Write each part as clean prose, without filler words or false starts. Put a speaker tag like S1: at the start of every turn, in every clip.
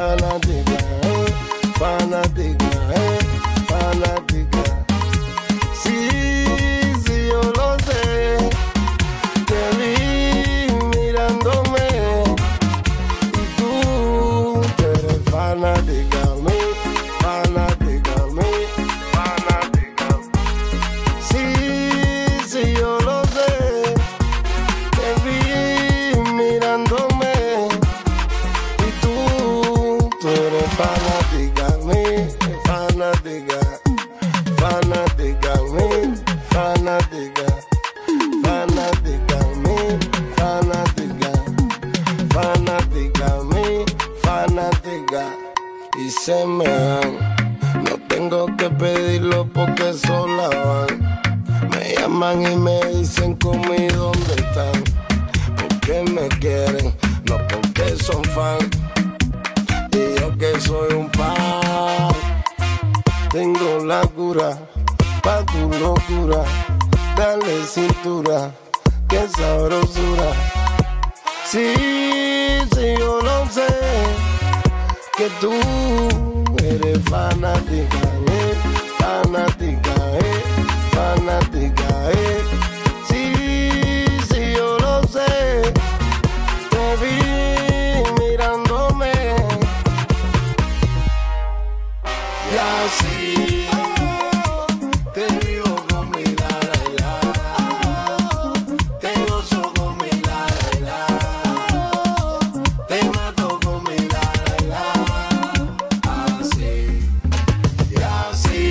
S1: fanática, fanática, fanática. Sí, sí, yo lo sé. Te vi mirándome y tú eres fanática, fanática, fanática. Sí, sí, yo lo sé. Te vi mirándome y tú eres fanática, fanática, fanática, fanática, fanática, fanática, fanática, fanática. Y se me dan, no tengo que pedirlo porque sola van. Me llaman y me dicen cómo y dónde están. Porque me quieren, no porque son fan. Y yo que soy un pan, tengo la cura pa' tu locura. Dale cintura, qué sabrosura. Sí, sí, yo lo sé, que tú eres fanática, fanática, fanática, sí, sí, yo lo sé. Te vi mirándome y así te vivo con mi la la la, te gozo con mi la la la, te mato con mi la la la, así y así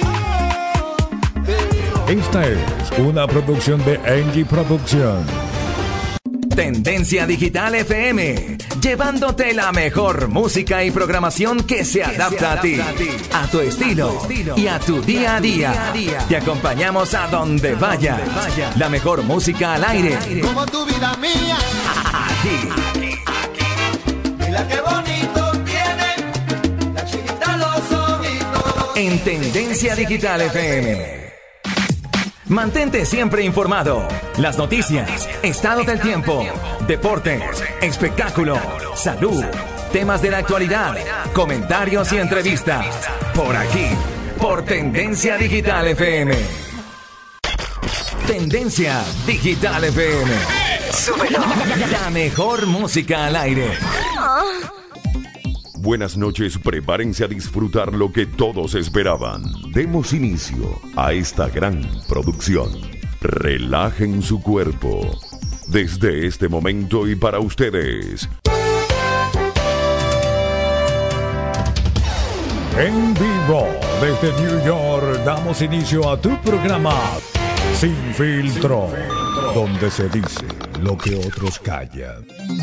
S1: te vivo.
S2: Esta es una producción de Angie Production.
S3: Tendencia Digital FM, llevándote la mejor música y programación que se adapta a ti, a tu estilo y a tu día a día. Te acompañamos a donde vayas. La mejor música al aire.
S1: Como tu vida mía.
S3: Aquí.
S1: Mira qué bonito tiene la chiquita los ojitos.
S3: En Tendencia Digital FM. Mantente siempre informado. Las noticias, estado del tiempo, deportes, espectáculo, salud, temas de la actualidad, comentarios y entrevistas. Por aquí, por Tendencia Digital FM. Tendencia Digital FM. Súbelo. La mejor música al aire.
S4: Buenas noches, prepárense a disfrutar lo que todos esperaban. Demos inicio a esta gran producción. Relajen su cuerpo. Desde este momento y para ustedes.
S2: En vivo desde New York damos inicio a tu programa Sin Filtro, donde se dice lo que otros callan.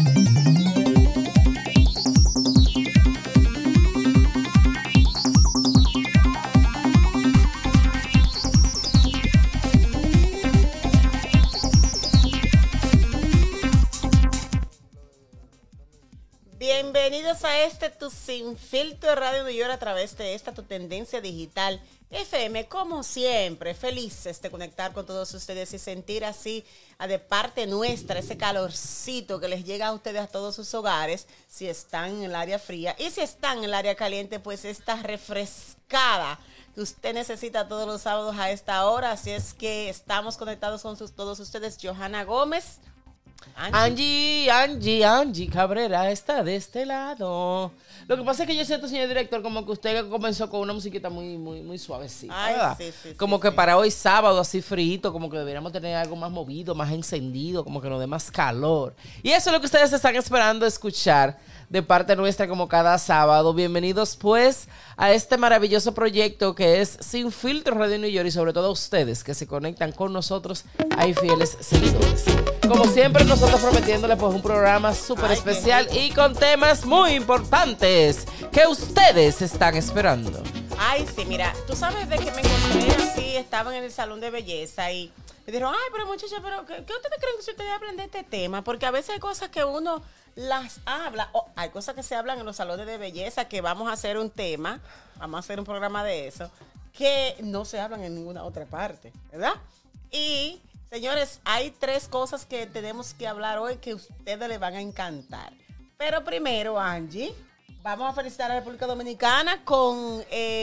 S5: Bienvenidos a tu Sin Filtro de Radio New York a través de tu Tendencia Digital FM. Como siempre, felices de conectar con todos ustedes y sentir así de parte nuestra ese calorcito que les llega a ustedes a todos sus hogares, si están en el área fría, y si están en el área caliente, pues esta refrescada que usted necesita todos los sábados a esta hora. Así es que estamos conectados con todos ustedes. Johanna Gómez,
S6: Angie Cabrera está de este lado. Lo que pasa es que yo siento, señor director, como que usted comenzó con una musiquita muy suavecita.
S5: Ay, sí,
S6: como que para hoy sábado, así frito, como que deberíamos tener algo más movido, más encendido, como que nos dé más calor. Y eso es lo que ustedes están esperando escuchar de parte nuestra como cada sábado. Bienvenidos pues a este maravilloso proyecto que es Sin Filtro Radio New York, y sobre todo a ustedes que se conectan con nosotros, hay fieles seguidores. Como siempre, nosotros prometiéndole pues un programa súper especial y con temas muy importantes que ustedes están esperando.
S5: Ay, sí, mira, tú sabes de que me encontré así, estaban en el salón de belleza y me dijeron, ay, pero muchacha, pero ¿qué ustedes creen que si ustedes hablan de este tema? Porque a veces hay cosas que uno las habla, o hay cosas que se hablan en los salones de belleza, que vamos a hacer un tema, vamos a hacer un programa de eso, que no se hablan en ninguna otra parte, ¿verdad? Y, señores, hay 3 cosas que tenemos que hablar hoy que a ustedes les van a encantar. Pero primero, Angie, Vamos a felicitar a la República Dominicana con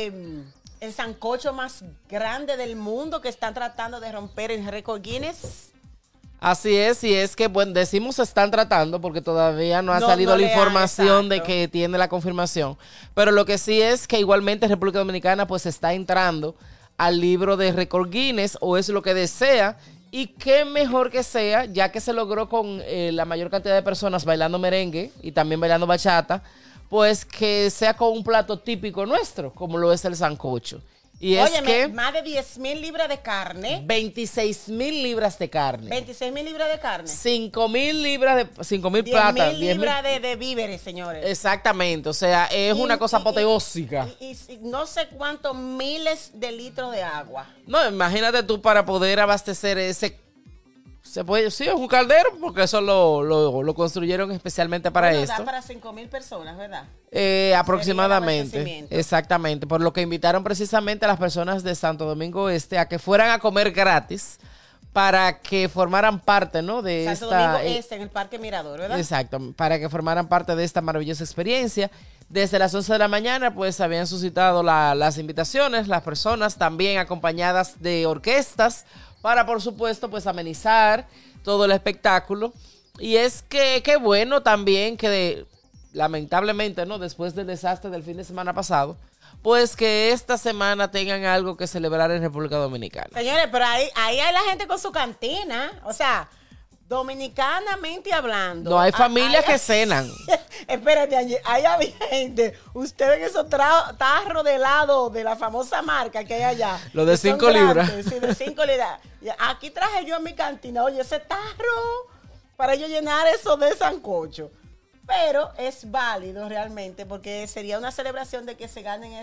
S5: el sancocho más grande del mundo que están tratando de romper el récord Guinness.
S6: Así es, y es que, bueno, decimos están tratando porque todavía no ha
S5: No,
S6: salido
S5: no
S6: la
S5: le han,
S6: información de
S5: exacto.
S6: que tiene la confirmación. Pero lo que sí es que igualmente República Dominicana pues está entrando al libro de récord Guinness, o es lo que desea, y qué mejor que sea, ya que se logró con la mayor cantidad de personas bailando merengue y también bailando bachata, pues que sea con un plato típico nuestro, como lo es el sancocho. Y es
S5: Óyeme,
S6: que
S5: más de 10,000 libras de carne,
S6: 26,000 libras de carne.
S5: 26,000 libras de carne,
S6: 5,000 libras de 5,000
S5: 10,000
S6: plata. 10,000.
S5: libras de víveres, señores.
S6: Exactamente, o sea, es una cosa apoteósica.
S5: Y no sé cuántos miles de litros de agua.
S6: No, imagínate tú para poder abastecer ese. Se puede, sí, es un caldero, porque eso lo construyeron especialmente para
S5: Bueno,
S6: esto.
S5: da para 5,000 personas, ¿verdad?
S6: Aproximadamente.
S5: Sería el abastecimiento.
S6: Exactamente. Por lo que invitaron precisamente a las personas de Santo Domingo Este a que fueran a comer gratis para que formaran parte, ¿no? De
S5: Santo
S6: esta.
S5: Domingo Este, en el Parque Mirador, ¿verdad?
S6: Exacto, para que formaran parte de esta maravillosa experiencia. Desde las 11 de la mañana, pues habían suscitado las invitaciones, las personas también acompañadas de orquestas, para por supuesto, pues amenizar todo el espectáculo. Y es que qué bueno también que lamentablemente, ¿no? Después del desastre del fin de semana pasado, pues que esta semana tengan algo que celebrar en República Dominicana.
S5: Señores, pero ahí hay la gente con su cantina. O sea, dominicanamente hablando.
S6: No hay familias
S5: hay-
S6: que cenan.
S5: Espérate, Angie, ahí había gente. Usted ven esos tarros de helado de la famosa marca que hay allá.
S6: Lo de
S5: que son
S6: 5 libras.
S5: grandes, sí, de 5 libras. Y aquí traje yo en mi cantina, oye, ese tarro para yo llenar eso de sancocho. Pero es válido realmente porque sería una celebración de que se ganen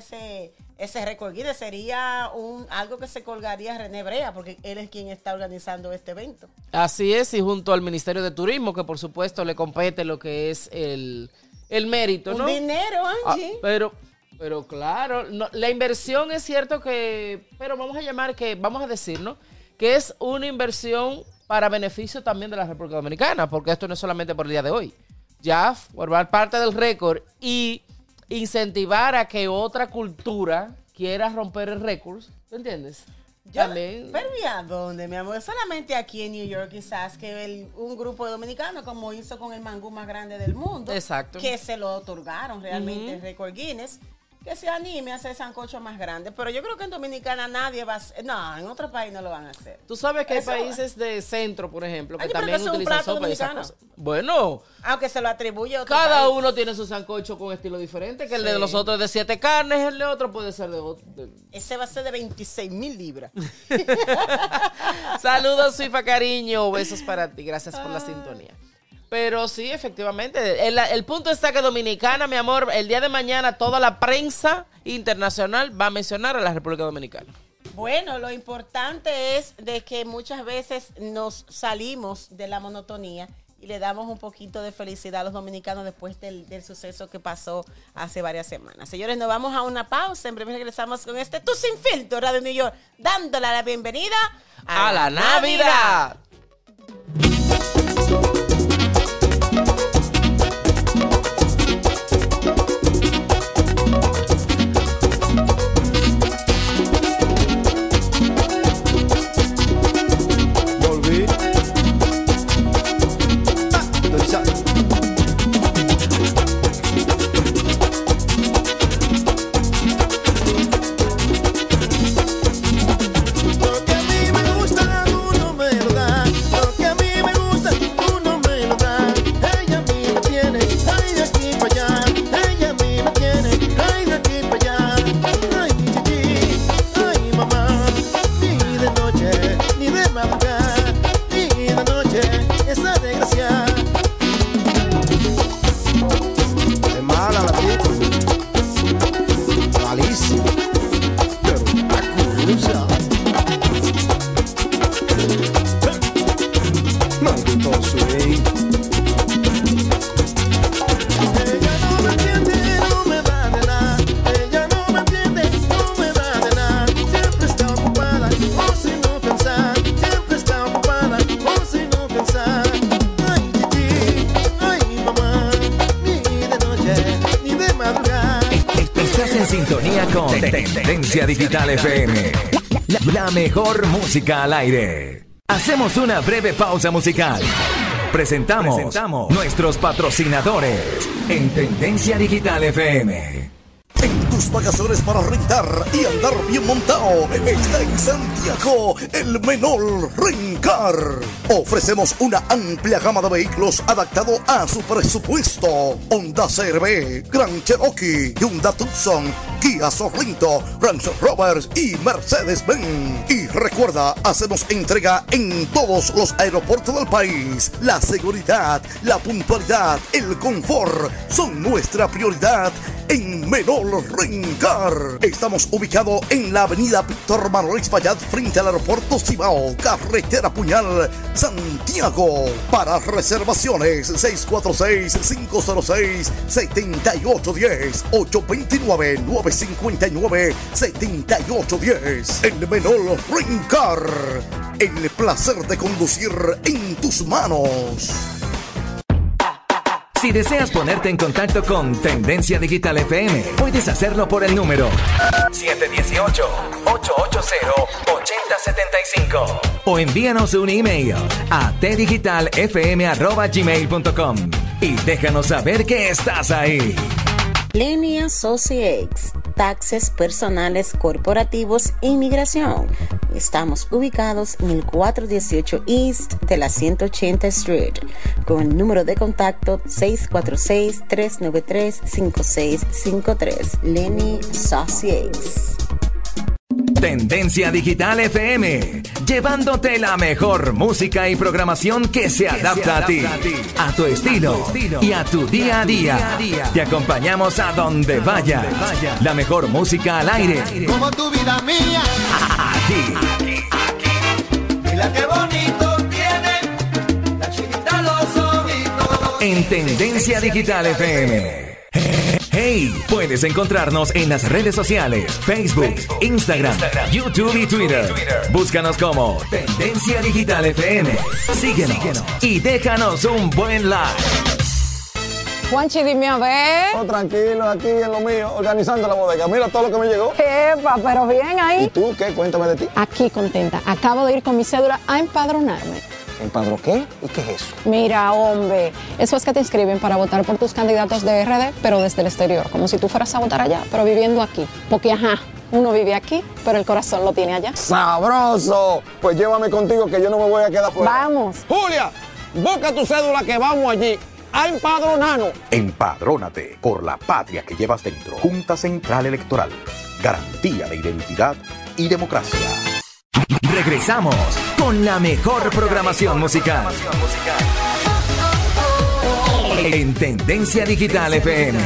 S5: ese récord Guinness. Sería algo que se colgaría a René Brea porque él es quien está organizando este evento.
S6: Así es, y junto al Ministerio de Turismo, que por supuesto le compete lo que es el mérito, ¿no?
S5: Un dinero, Angie.
S6: Pero claro, no, la inversión es cierto que, pero vamos a decir, ¿no? Que es una inversión para beneficio también de la República Dominicana, porque esto no es solamente por el día de hoy. Ya formar parte del récord y incentivar a que otra cultura quiera romper el récord, ¿tú entiendes? También.
S5: Pero ¿y a dónde, mi amor? Solamente aquí en New York, quizás, que un grupo de dominicanos, como hizo con el mangú más grande del mundo,
S6: Exacto.
S5: que se lo otorgaron realmente el récord Guinness, que se anime a hacer sancocho más grande. Pero yo creo que en Dominicana nadie va a hacer. No, en otro país no lo van a hacer.
S6: Tú sabes que hay
S5: Eso-
S6: países de centro, por ejemplo, que
S5: Ay, pero
S6: también
S5: que es un
S6: utilizan
S5: plato
S6: sopa y esas
S5: dominicano.
S6: cosas. Bueno,
S5: Aunque se lo atribuye a otro
S6: cada
S5: país.
S6: uno tiene su sancocho con estilo diferente, que el
S5: Sí.
S6: de nosotros es de 7 carnes, el de otro puede ser de otro.
S5: Ese va a ser de 26,000 libras.
S6: Saludos, Suifa, cariño, besos para ti, gracias por la sintonía. Pero sí, efectivamente, el punto está que Dominicana, mi amor, el día de mañana toda la prensa internacional va a mencionar a la República Dominicana.
S5: Bueno, lo importante es de que muchas veces nos salimos de la monotonía y le damos un poquito de felicidad a los dominicanos después del suceso que pasó hace varias semanas. Señores, nos vamos a una pausa. En breve regresamos con Tu Sin Filtro, Radio New York, dándole la bienvenida
S6: ¡A la Navidad!
S1: Volví. Danza. Porque a mí me gusta, tú no me lo das.
S3: en sintonía con Tendencia Digital FM. La mejor música al aire. Hacemos una breve pausa musical. Presentamos nuestros patrocinadores en Tendencia Digital FM.
S7: En tus vacaciones para rentar y andar bien montado, está en Santiago el Menor Rencar. Ofrecemos una amplia gama de vehículos adaptado a su presupuesto. Honda CR-V, Grand Cherokee, Hyundai Tucson, Kia Sorrento, Range Rover y Mercedes-Benz. Y recuerda, hacemos entrega en todos los aeropuertos del país. La seguridad, la puntualidad, el confort son nuestra prioridad en Menor Rencar. Estamos ubicados en la avenida Víctor Manuel Espaillat frente al aeropuerto Cibao, carretera Puñal, Santiago. Para reservaciones 646-506-7810 829-959-7810. El Menor Rencar, el placer de conducir en tus manos.
S3: Si deseas ponerte en contacto con Tendencia Digital FM, puedes hacerlo por el número 718-880-8075 o envíanos un email a tdigitalfm@gmail.com y déjanos saber que estás ahí.
S5: Lenny Associates, taxes personales, corporativos, inmigración. Estamos ubicados en el 418 East de la 180 Street, con el número de contacto 646-393-5653. Lenny Associates.
S3: Tendencia Digital FM, llevándote la mejor música y programación que se adapta a ti, a tu estilo y a tu día a día. Te acompañamos a donde vayas. La mejor música al aire.
S1: Como tu vida mía.
S3: Aquí.
S1: Mira qué bonito tiene la chiquita los ojitos.
S3: En Tendencia Digital FM. Hey, puedes encontrarnos en las redes sociales, Facebook, Instagram, YouTube y Twitter. Búscanos como Tendencia Digital FM. Síguenos y déjanos un buen like.
S8: Juanchi, dime a ver.
S9: Oh, tranquilo, aquí en lo mío, organizando la bodega. Mira todo lo que me llegó.
S8: Epa, pero bien
S9: ¿Y
S8: ahí.
S9: tú qué? Cuéntame de ti.
S8: Aquí contenta. Acabo de ir con mi cédula a empadronarme.
S9: ¿Empadro qué? ¿Y qué es eso?
S8: Mira, hombre, eso es que te inscriben para votar por tus candidatos de RD, pero desde el exterior, como si tú fueras a votar allá, pero viviendo aquí. Porque, ajá, uno vive aquí, pero el corazón lo tiene allá.
S9: ¡Sabroso! Pues llévame contigo que yo no me voy a quedar fuera.
S8: Vamos.
S9: Julia, busca tu cédula que vamos allí a empadronarnos.
S10: Empadrónate por la patria que llevas dentro. Junta Central Electoral. Garantía de identidad y democracia.
S3: Regresamos con la mejor programación musical. En Tendencia Digital FM.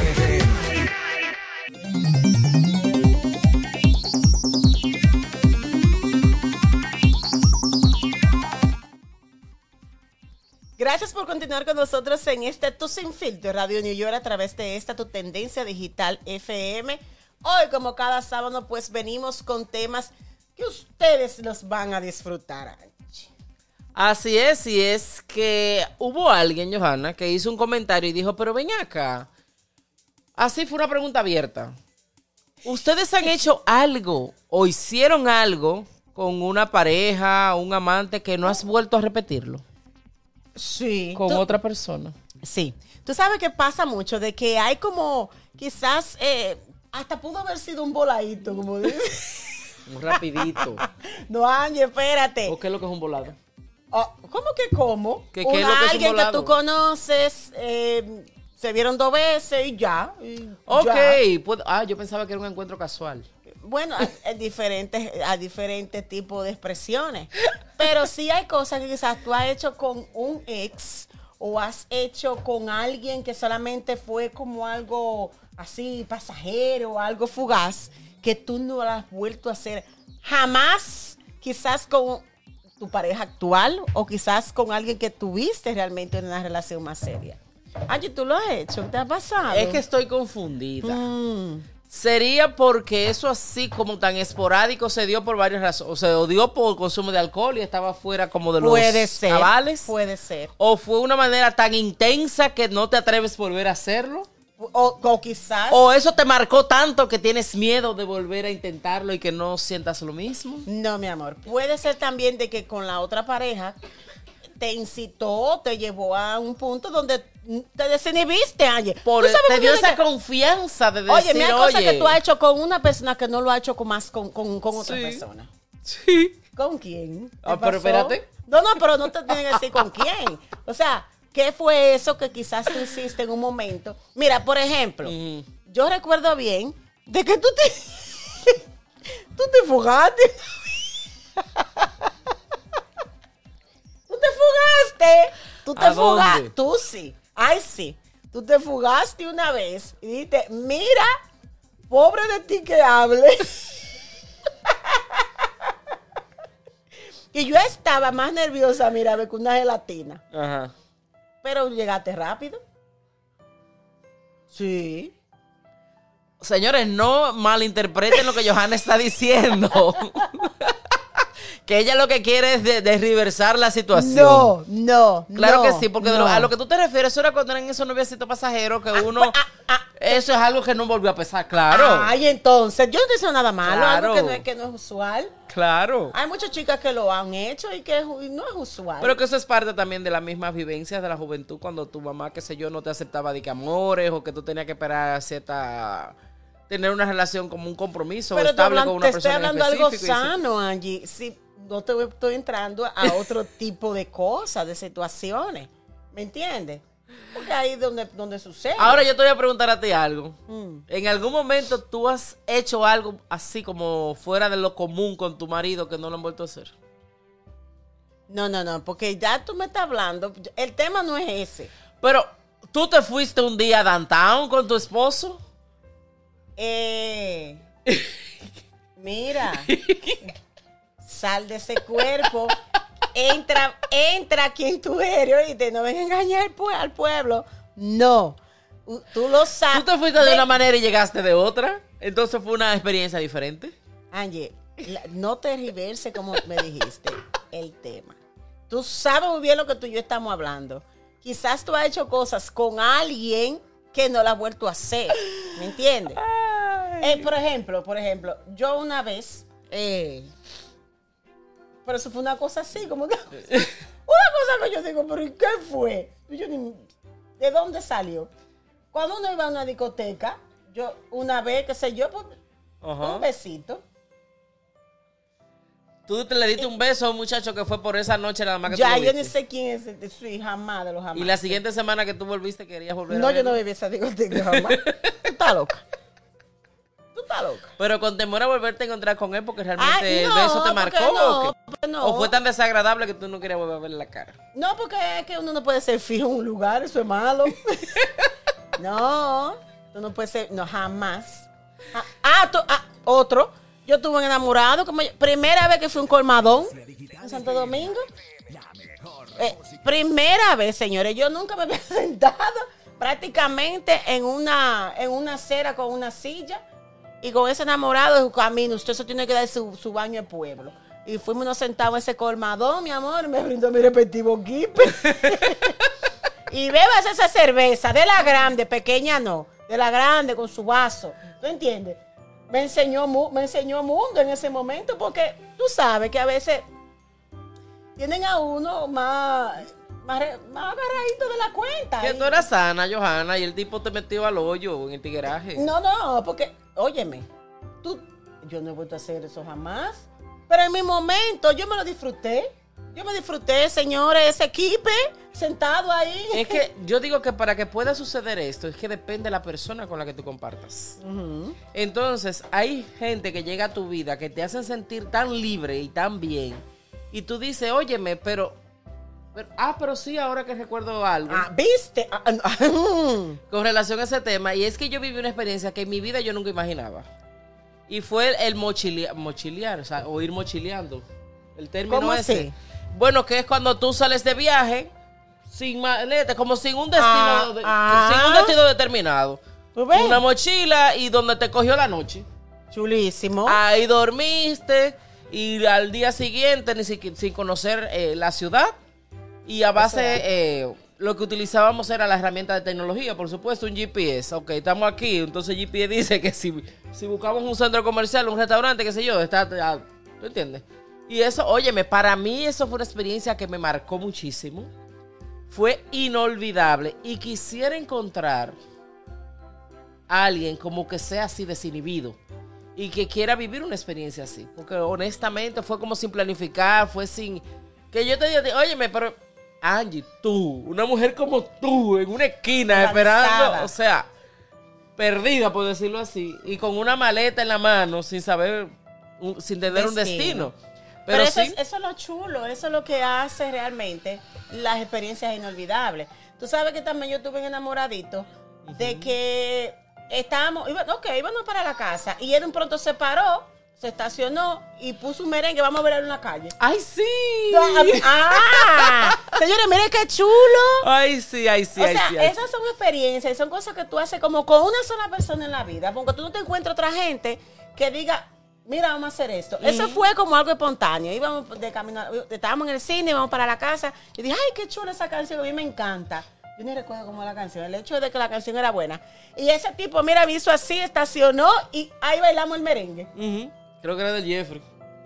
S5: Gracias por continuar con nosotros en este Tu Sin Filtro Radio New York a través de esta Tu Tendencia Digital FM. Hoy, como cada sábado, pues venimos con temas que ustedes los van a disfrutar.
S6: Así es, y es que hubo alguien, Johanna, que hizo un comentario y dijo, pero ven acá. Así fue una pregunta abierta. ¿Ustedes han hecho algo o hicieron algo con una pareja, un amante que no has vuelto a repetirlo?
S5: Sí.
S6: Con otra persona.
S5: Sí. Tú sabes que pasa mucho de que hay como, quizás, hasta pudo haber sido un voladito, como dice.
S6: Un rapidito.
S5: No, Angie, espérate.
S6: ¿O qué es lo que es un volado?
S5: Oh, ¿cómo que cómo?
S6: ¿Qué es lo que es un
S5: Alguien que
S6: volado?
S5: tú conoces, se vieron 2 veces y ya.
S6: Ok.
S5: Ya.
S6: Yo pensaba que era un encuentro casual.
S5: Bueno, a diferentes tipos de expresiones. Pero sí hay cosas que quizás tú has hecho con un ex o has hecho con alguien que solamente fue como algo así pasajero, algo fugaz, que tú no lo has vuelto a hacer jamás, quizás con tu pareja actual o quizás con alguien que tuviste realmente en una relación más seria. Angie, ¿tú lo has hecho? ¿Te ha pasado?
S6: Es que estoy confundida.
S5: Mm.
S6: Sería porque eso así como tan esporádico se dio por varias razones. O se dio por consumo de alcohol y estaba fuera como de los cabales.
S5: Puede ser.
S6: O fue una manera tan intensa que no te atreves a volver a hacerlo.
S5: O quizás...
S6: ¿O eso te marcó tanto que tienes miedo de volver a intentarlo y que no sientas lo mismo?
S5: No, mi amor. Puede ser también de que con la otra pareja te incitó, te llevó a un punto donde te desinhibiste, Angie.
S6: Te dio esa confianza de decir,
S5: oye, mira cosas que tú has hecho con una persona que no lo ha hecho con otra persona.
S6: Sí.
S5: ¿Con quién?
S6: Pero espérate.
S5: No, pero no te tienen que decir con quién. O sea, ¿qué fue eso que quizás tú hiciste en un momento? Mira, por ejemplo, yo recuerdo bien de que tú te fugaste. Tú te fugaste. Tú sí. Ay, sí. Tú te fugaste una vez y dijiste, mira, pobre de ti que hable. Y yo estaba más nerviosa, mira, que una gelatina.
S6: Ajá.
S5: Pero llegaste rápido. Sí.
S6: Señores, no malinterpreten lo que Johanna está diciendo. Que ella lo que quiere es desriversar la situación.
S5: No.
S6: Claro que sí, porque a lo que tú te refieres, eso era cuando eran esos noviecitos pasajeros que uno... eso es algo que no volvió a pesar, claro.
S5: Ay, entonces, yo no te hice nada malo,
S6: Claro.
S5: algo que no es usual.
S6: Claro.
S5: Hay muchas chicas que lo han hecho y que no es usual.
S6: Pero que eso es parte también de las mismas vivencias de la juventud, cuando tu mamá, qué sé yo, no te aceptaba de que amores, o que tú tenías que esperar tener una relación como un compromiso estable con una persona.
S5: Te estoy hablando algo
S6: específico
S5: sano, Angie. Sí, no te estoy entrando a otro tipo de cosas, de situaciones. ¿Me entiendes? Porque ahí es donde sucede.
S6: Ahora yo te voy a preguntar a ti algo. ¿En algún momento tú has hecho algo así como fuera de lo común con tu marido que no lo han vuelto a hacer?
S5: No, porque ya tú me estás hablando. El tema no es ese.
S6: Pero, ¿tú te fuiste un día a downtown con tu esposo?
S5: Mira, sal de ese cuerpo, entra quien tú eres, oíste, no ven a engañar al pueblo. No, tú lo sabes.
S6: ¿Tú te fuiste de una manera y llegaste de otra? Entonces fue una experiencia diferente.
S5: Angie, no te reverse como me dijiste el tema. Tú sabes muy bien lo que tú y yo estamos hablando. Quizás tú has hecho cosas con alguien que no la has vuelto a hacer. ¿Me entiendes? Por ejemplo, yo una vez, pero eso fue una cosa así, como que, una cosa que yo digo, pero ¿y qué fue? ¿De dónde salió? Cuando uno iba a una discoteca, yo una vez, qué sé yo, pues, un besito.
S6: Tú te le diste un beso a un muchacho que fue por esa noche nada más que
S5: Ya,
S6: tú lo
S5: yo
S6: viste.
S5: ni sé quién es, sí, jamás de los jamás.
S6: Y la siguiente semana que tú volviste querías volver a
S5: No,
S6: verlo.
S5: yo no bebí esa discoteca jamás. Tú estás loca.
S6: Pero con temor a volverte a encontrar con él porque realmente
S5: no,
S6: el beso te marcó.
S5: no.
S6: ¿O fue tan desagradable que tú no querías volver a verle la cara?
S5: No, porque es que uno no puede ser fijo en un lugar, eso es malo. No, tú no puedes ser, no, jamás. Otro, yo estuve un enamorado, primera vez que fui a un colmadón en Santo Domingo. Primera vez, señores, yo nunca me había sentado prácticamente en una acera con una silla. Y con ese enamorado de camino, usted se tiene que dar su baño de pueblo. Y fuimos nos sentados en ese colmadón, mi amor, me brindó mi respectivo kipe. Y bebas esa cerveza, de la grande, pequeña no, de la grande con su vaso. ¿Tú entiendes? Me enseñó mundo en ese momento, porque tú sabes que a veces tienen a uno más agarradito de la cuenta.
S6: Que tú eras sana, Johanna, y el tipo te metió al hoyo en el tigueraje.
S5: No, porque, óyeme, yo no he vuelto a hacer eso jamás, pero en mi momento yo me lo disfruté. Yo me disfruté, señores, ese equipe sentado ahí.
S6: Es que yo digo que para que pueda suceder esto, es que depende de la persona con la que tú compartas. Entonces, hay gente que llega a tu vida que te hacen sentir tan libre y tan bien, y tú dices, óyeme, pero sí, ahora que recuerdo algo.
S5: ¿Viste?
S6: Con relación a ese tema, y es que yo viví una experiencia que en mi vida yo nunca imaginaba. Y fue el mochilear, o sea, o ir mochileando. El término
S5: ¿Cómo
S6: ese.
S5: así?
S6: Bueno, que es cuando tú sales de viaje sin maleta, como sin un destino, sin un destino determinado. Una mochila y donde te cogió la noche.
S5: Chulísimo.
S6: Ahí dormiste y al día siguiente sin conocer la ciudad. Y a base, lo que utilizábamos era la herramienta de tecnología, por supuesto, un GPS. Ok, estamos aquí, entonces GPS dice que si buscamos un centro comercial, un restaurante, qué sé yo, ¿tú entiendes? Y eso, óyeme, para mí eso fue una experiencia que me marcó muchísimo. Fue inolvidable y quisiera encontrar a alguien como que sea así desinhibido y que quiera vivir una experiencia así. Porque honestamente fue como sin planificar, fue sin... Que yo te diga, óyeme, pero Angie, tú, una mujer como tú, en una esquina esperando, o sea, perdida por decirlo así, y con una maleta en la mano sin saber, sin tener un destino.
S5: Pero eso,
S6: sí,
S5: eso es lo chulo, eso es lo que hace realmente las experiencias inolvidables. Tú sabes que también yo estuve enamoradito de que íbamos para la casa y él de un pronto se paró, se estacionó y puso un merengue, vamos a ver en la calle.
S6: ¡Ay, sí!
S5: Señores, miren qué chulo.
S6: ¡Ay, sí, ay, sí,
S5: o
S6: ay,
S5: sea,
S6: sí! Ay,
S5: esas son experiencias y son cosas que tú haces como con una sola persona en la vida, porque tú no te encuentras otra gente que diga, mira, vamos a hacer esto. Eso fue como algo espontáneo. Íbamos de camino, estábamos en el cine, íbamos para la casa. Yo dije, ay, qué chula esa canción, a mí me encanta. Yo ni recuerdo cómo era la canción, el hecho de que la canción era buena. Y ese tipo, mira, hizo así, estacionó y ahí bailamos el merengue.
S6: Creo que era del Jeffrey.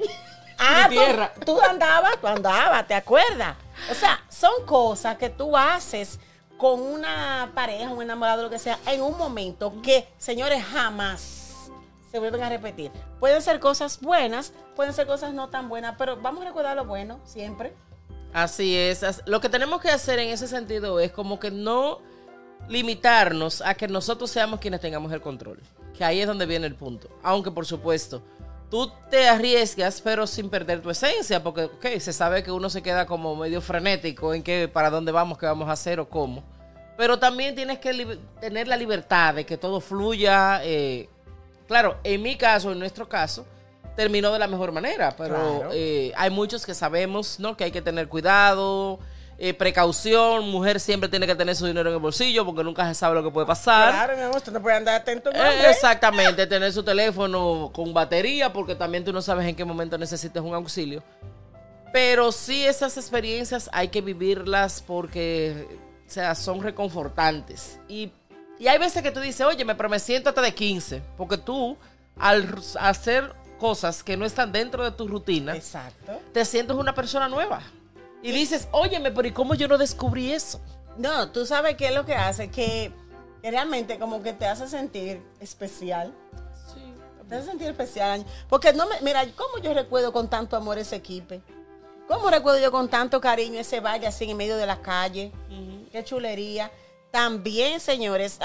S5: Tú andabas, ¿te acuerdas? O sea, son cosas que tú haces con una pareja, un enamorado, lo que sea, en un momento que, señores, jamás se vuelven a repetir. Pueden ser cosas buenas, pueden ser cosas no tan buenas, pero vamos a recordar lo bueno siempre.
S6: Así es. Lo que tenemos que hacer en ese sentido es como que no limitarnos a que nosotros seamos quienes tengamos el control. Que ahí es donde viene el punto. Aunque, por supuesto, tú te arriesgas, pero sin perder tu esencia, porque se sabe que uno se queda como medio frenético en que para dónde vamos, qué vamos a hacer o cómo. Pero también tienes que tener la libertad de que todo fluya. Claro, en mi caso, en nuestro caso, terminó de la mejor manera, pero claro, hay muchos que sabemos, ¿no?, que hay que tener cuidado, precaución. Mujer siempre tiene que tener su dinero en el bolsillo porque nunca se sabe lo que puede pasar.
S5: Claro, mi amor, usted no puede andar atento.
S6: Exactamente, tener su teléfono con batería porque también tú no sabes en qué momento necesites un auxilio. Pero sí, esas experiencias hay que vivirlas porque, o sea, son reconfortantes. Y hay veces que tú dices, oye, pero me siento hasta de 15, porque tú, al hacer cosas que no están dentro de tu rutina,
S5: exacto,
S6: te sientes una persona nueva. Y dices, óyeme, pero ¿y cómo yo no descubrí eso?
S5: No, tú sabes qué es lo que hace, que realmente como que te hace sentir especial.
S6: Sí.
S5: Te hace sentir especial. Porque mira, ¿cómo yo recuerdo con tanto amor ese equipe? ¿Cómo recuerdo yo con tanto cariño ese baile así en medio de la calle? Qué chulería. También, señores,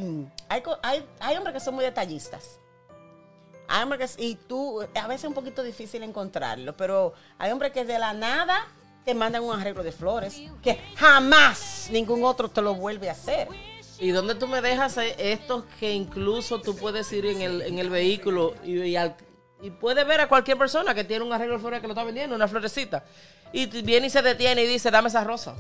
S5: hay hombres que son muy detallistas. Hay hombres que, y tú, a veces es un poquito difícil encontrarlo, pero hay hombres que de la nada te mandan un arreglo de flores que jamás ningún otro te lo vuelve a hacer.
S6: ¿Y dónde tú me dejas estos que incluso tú puedes ir en el vehículo y puedes ver a cualquier persona que tiene un arreglo de flores que lo está vendiendo, una florecita, y viene y se detiene y dice, dame esa rosa?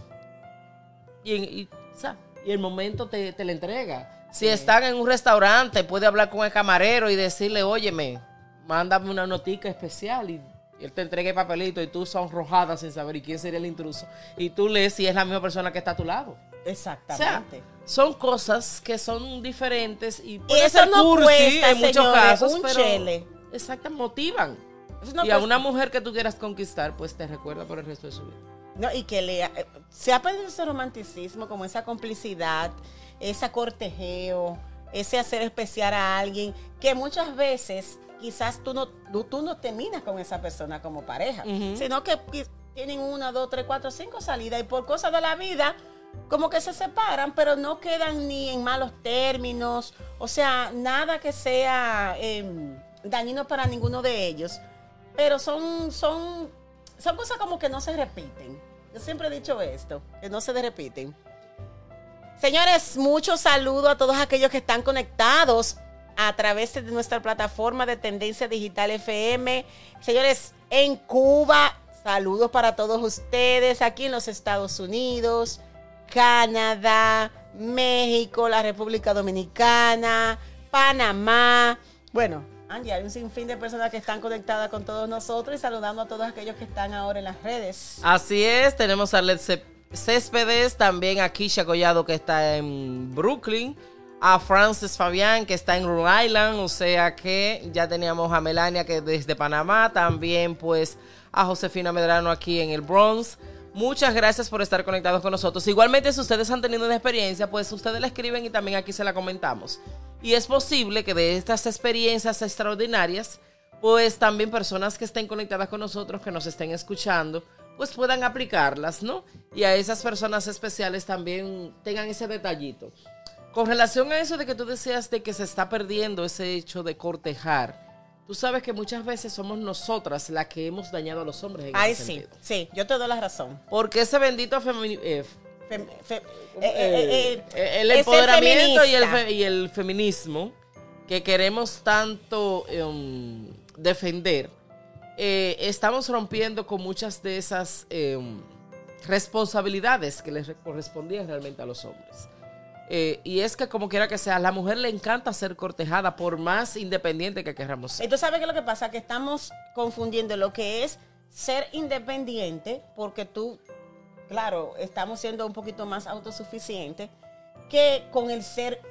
S6: Y el momento te la entrega. Si están en un restaurante, puede hablar con el camarero y decirle, óyeme, mándame una notica especial, y él te entrega el papelito y tú sonrojada sin saber y quién sería el intruso. Y tú lees si es la misma persona que está a tu lado.
S5: Exactamente.
S6: O sea, son cosas que son diferentes y puede
S5: eso
S6: ser
S5: no
S6: cursi
S5: cuesta,
S6: en muchos
S5: señores,
S6: casos,
S5: un
S6: pero
S5: chele.
S6: exacto, motivan.
S5: No
S6: y a una mujer que tú quieras conquistar, pues te recuerda por el resto de su vida.
S5: No, y que se ha perdido ese romanticismo, como esa complicidad, ese cortejeo, ese hacer especial a alguien, que muchas veces quizás tú no terminas con esa persona como pareja, sino que tienen 1, 2, 3, 4, 5 salidas y por cosas de la vida como que se separan, pero no quedan ni en malos términos, o sea, nada que sea dañino para ninguno de ellos, pero son cosas como que no se repiten. Yo siempre he dicho esto, que no se repiten. Señores, muchos saludos a todos aquellos que están conectados a través de nuestra plataforma de Tendencia Digital FM. Señores, en Cuba, saludos para todos ustedes. Aquí en los Estados Unidos, Canadá, México, la República Dominicana, Panamá. Bueno, Angie, hay un sinfín de personas que están conectadas con todos nosotros y saludando a todos aquellos que están ahora en las redes.
S6: Así es, tenemos a Céspedes, también a Kisha Collado, que está en Brooklyn, a Frances Fabián, que está en Rhode Island, o sea que ya teníamos a Melania, que desde Panamá, también pues a Josefina Medrano aquí en el Bronx. Muchas gracias por estar conectados con nosotros. Igualmente, si ustedes han tenido una experiencia, pues ustedes la escriben y también aquí se la comentamos. Y es posible que de estas experiencias extraordinarias, pues también personas que estén conectadas con nosotros, que nos estén escuchando, pues puedan aplicarlas, ¿no? Y a esas personas especiales también tengan ese detallito. Con relación a eso de que tú decías de que se está perdiendo ese hecho de cortejar, tú sabes que muchas veces somos nosotras las que hemos dañado a los hombres en ese sentido.
S5: Sí, yo te doy la razón.
S6: Porque ese bendito
S5: el
S6: empoderamiento y el feminismo que queremos tanto defender, estamos rompiendo con muchas de esas responsabilidades que les correspondían realmente a los hombres. Y es que como quiera que sea, a la mujer le encanta ser cortejada por más independiente que queramos ser.
S5: ¿Y tú sabes qué es lo que pasa? Que estamos confundiendo lo que es ser independiente, porque tú, claro, estamos siendo un poquito más autosuficientes, que con el ser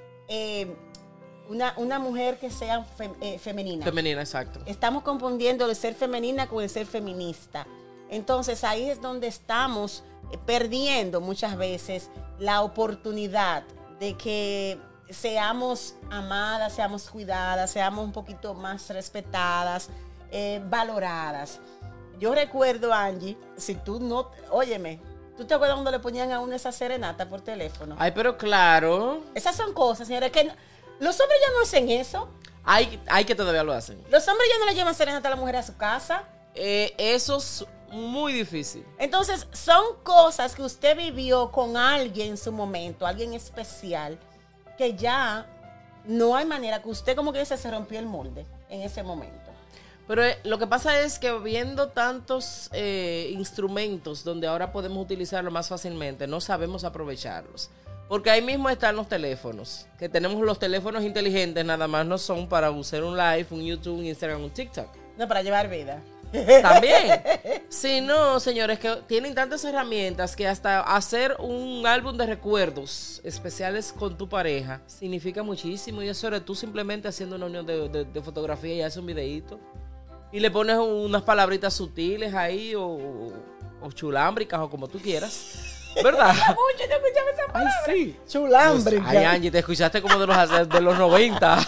S5: una mujer que sea femenina.
S6: Femenina, exacto.
S5: Estamos confundiendo el ser femenina con el ser feminista. Entonces ahí es donde estamos perdiendo muchas veces la oportunidad de que seamos amadas, seamos cuidadas, seamos un poquito más respetadas, valoradas. Yo recuerdo, Angie, si tú no, óyeme, ¿tú te acuerdas cuando le ponían a uno esa serenata por teléfono?
S6: Ay, pero claro.
S5: Esas son cosas, señores, que los hombres ya no hacen eso.
S6: Hay que todavía lo hacen.
S5: Los hombres ya no le llevan serenata a la mujer a su casa.
S6: Eso es muy difícil.
S5: Entonces, son cosas que usted vivió con alguien en su momento, alguien especial, que ya no hay manera, que usted como que se rompió el molde en ese momento.
S6: Pero lo que pasa es que viendo tantos instrumentos donde ahora podemos utilizarlo más fácilmente, no sabemos aprovecharlos. Porque ahí mismo están los teléfonos, que tenemos los teléfonos inteligentes, nada más no son para usar un live, un YouTube, un Instagram, un TikTok.
S5: No, para llevar vida.
S6: También. Sí, no, señores, que tienen tantas herramientas que hasta hacer un álbum de recuerdos especiales con tu pareja significa muchísimo. Y eso eres tú simplemente haciendo una unión de fotografía y haces un videíto. Y le pones unas palabritas sutiles ahí o chulámbricas o como tú quieras. ¿Verdad?
S5: Mucho, yo escuchaba esa palabra.
S6: Ay, sí.
S5: Chulámbrica.
S6: Ay, Angie, te escuchaste como de los 90.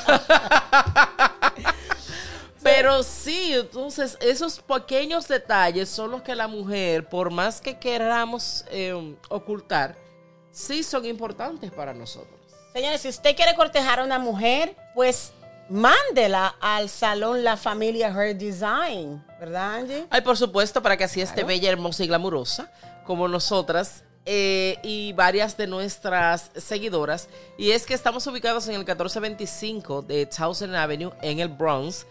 S6: Pero sí, entonces esos pequeños detalles son los que la mujer, por más que queramos ocultar, sí son importantes para nosotros.
S5: Señores, si usted quiere cortejar a una mujer, pues mándela al salón La Familia Hair Design, ¿verdad, Angie?
S6: Ay, por supuesto, para que así esté bella, hermosa y glamurosa, como nosotras y varias de nuestras seguidoras. Y es que estamos ubicados en el 1425 de Towson Avenue, en el Bronx,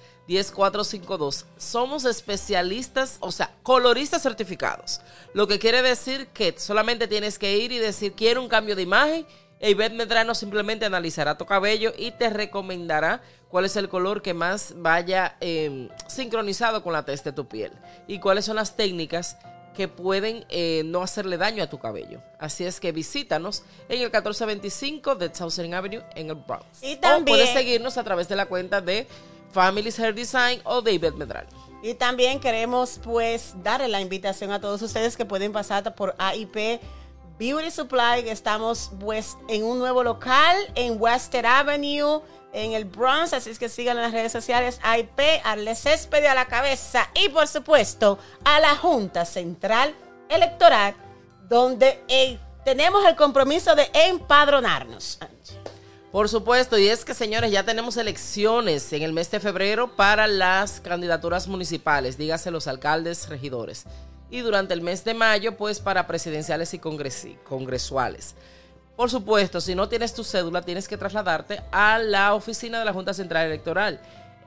S6: 10452. Somos especialistas, o sea, coloristas certificados. Lo que quiere decir que solamente tienes que ir y decir, quiero un cambio de imagen. E Ivette Medrano simplemente analizará tu cabello y te recomendará cuál es el color que más vaya sincronizado con la tez de tu piel. Y cuáles son las técnicas que pueden no hacerle daño a tu cabello. Así es que visítanos en el 1425 de Towson Avenue en el Bronx.
S5: Y también
S6: o puedes seguirnos a través de la cuenta de Family's Hair Design o de Ivette Medrano.
S5: Y también queremos pues darle la invitación a todos ustedes que pueden pasar por AIP Beauty Supply, que estamos pues en un nuevo local en Western Avenue, en el Bronx, así es que sigan en las redes sociales AIP, Arle Céspedes a la cabeza y por supuesto a la Junta Central Electoral, donde tenemos el compromiso de empadronarnos.
S6: Por supuesto, y es que, señores, ya tenemos elecciones en el mes de febrero para las candidaturas municipales, dígase los alcaldes, regidores. Y durante el mes de mayo, pues, para presidenciales y congresuales. Por supuesto, si no tienes tu cédula, tienes que trasladarte a la oficina de la Junta Central Electoral.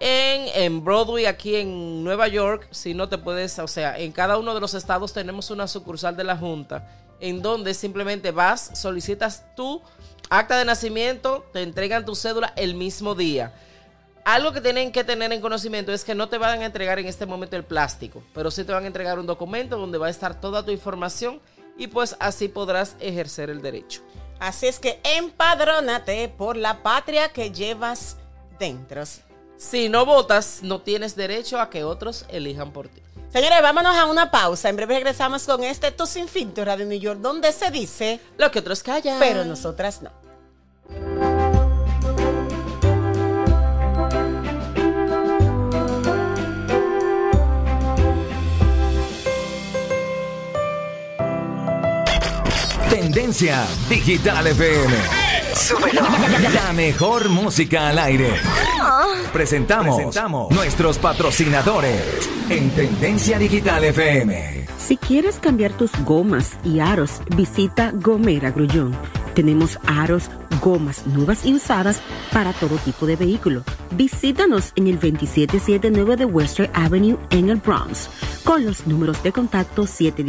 S6: En Broadway, aquí en Nueva York, si no te puedes, o sea, en cada uno de los estados tenemos una sucursal de la Junta, en donde simplemente vas, solicitas tu acta de nacimiento, te entregan tu cédula el mismo día. Algo que tienen que tener en conocimiento es que no te van a entregar en este momento el plástico, pero sí te van a entregar un documento donde va a estar toda tu información y pues así podrás ejercer el derecho.
S5: Así es que empadrónate por la patria que llevas dentro.
S6: Si no votas, no tienes derecho a que otros elijan por ti.
S5: Señores, vámonos a una pausa. En breve regresamos con Tu Sin Filtro Radio New York, donde se dice
S6: lo que otros callan,
S5: pero nosotras no.
S3: Tendencia Digital FM. La mejor música al aire. Presentamos nuestros patrocinadores en Tendencia Digital FM.
S11: Si quieres cambiar tus gomas y aros, visita Gomera Grullón. Tenemos aros, gomas nuevas y usadas para todo tipo de vehículo. Visítanos en el 2779 de Western Avenue en el Bronx, con los números de contacto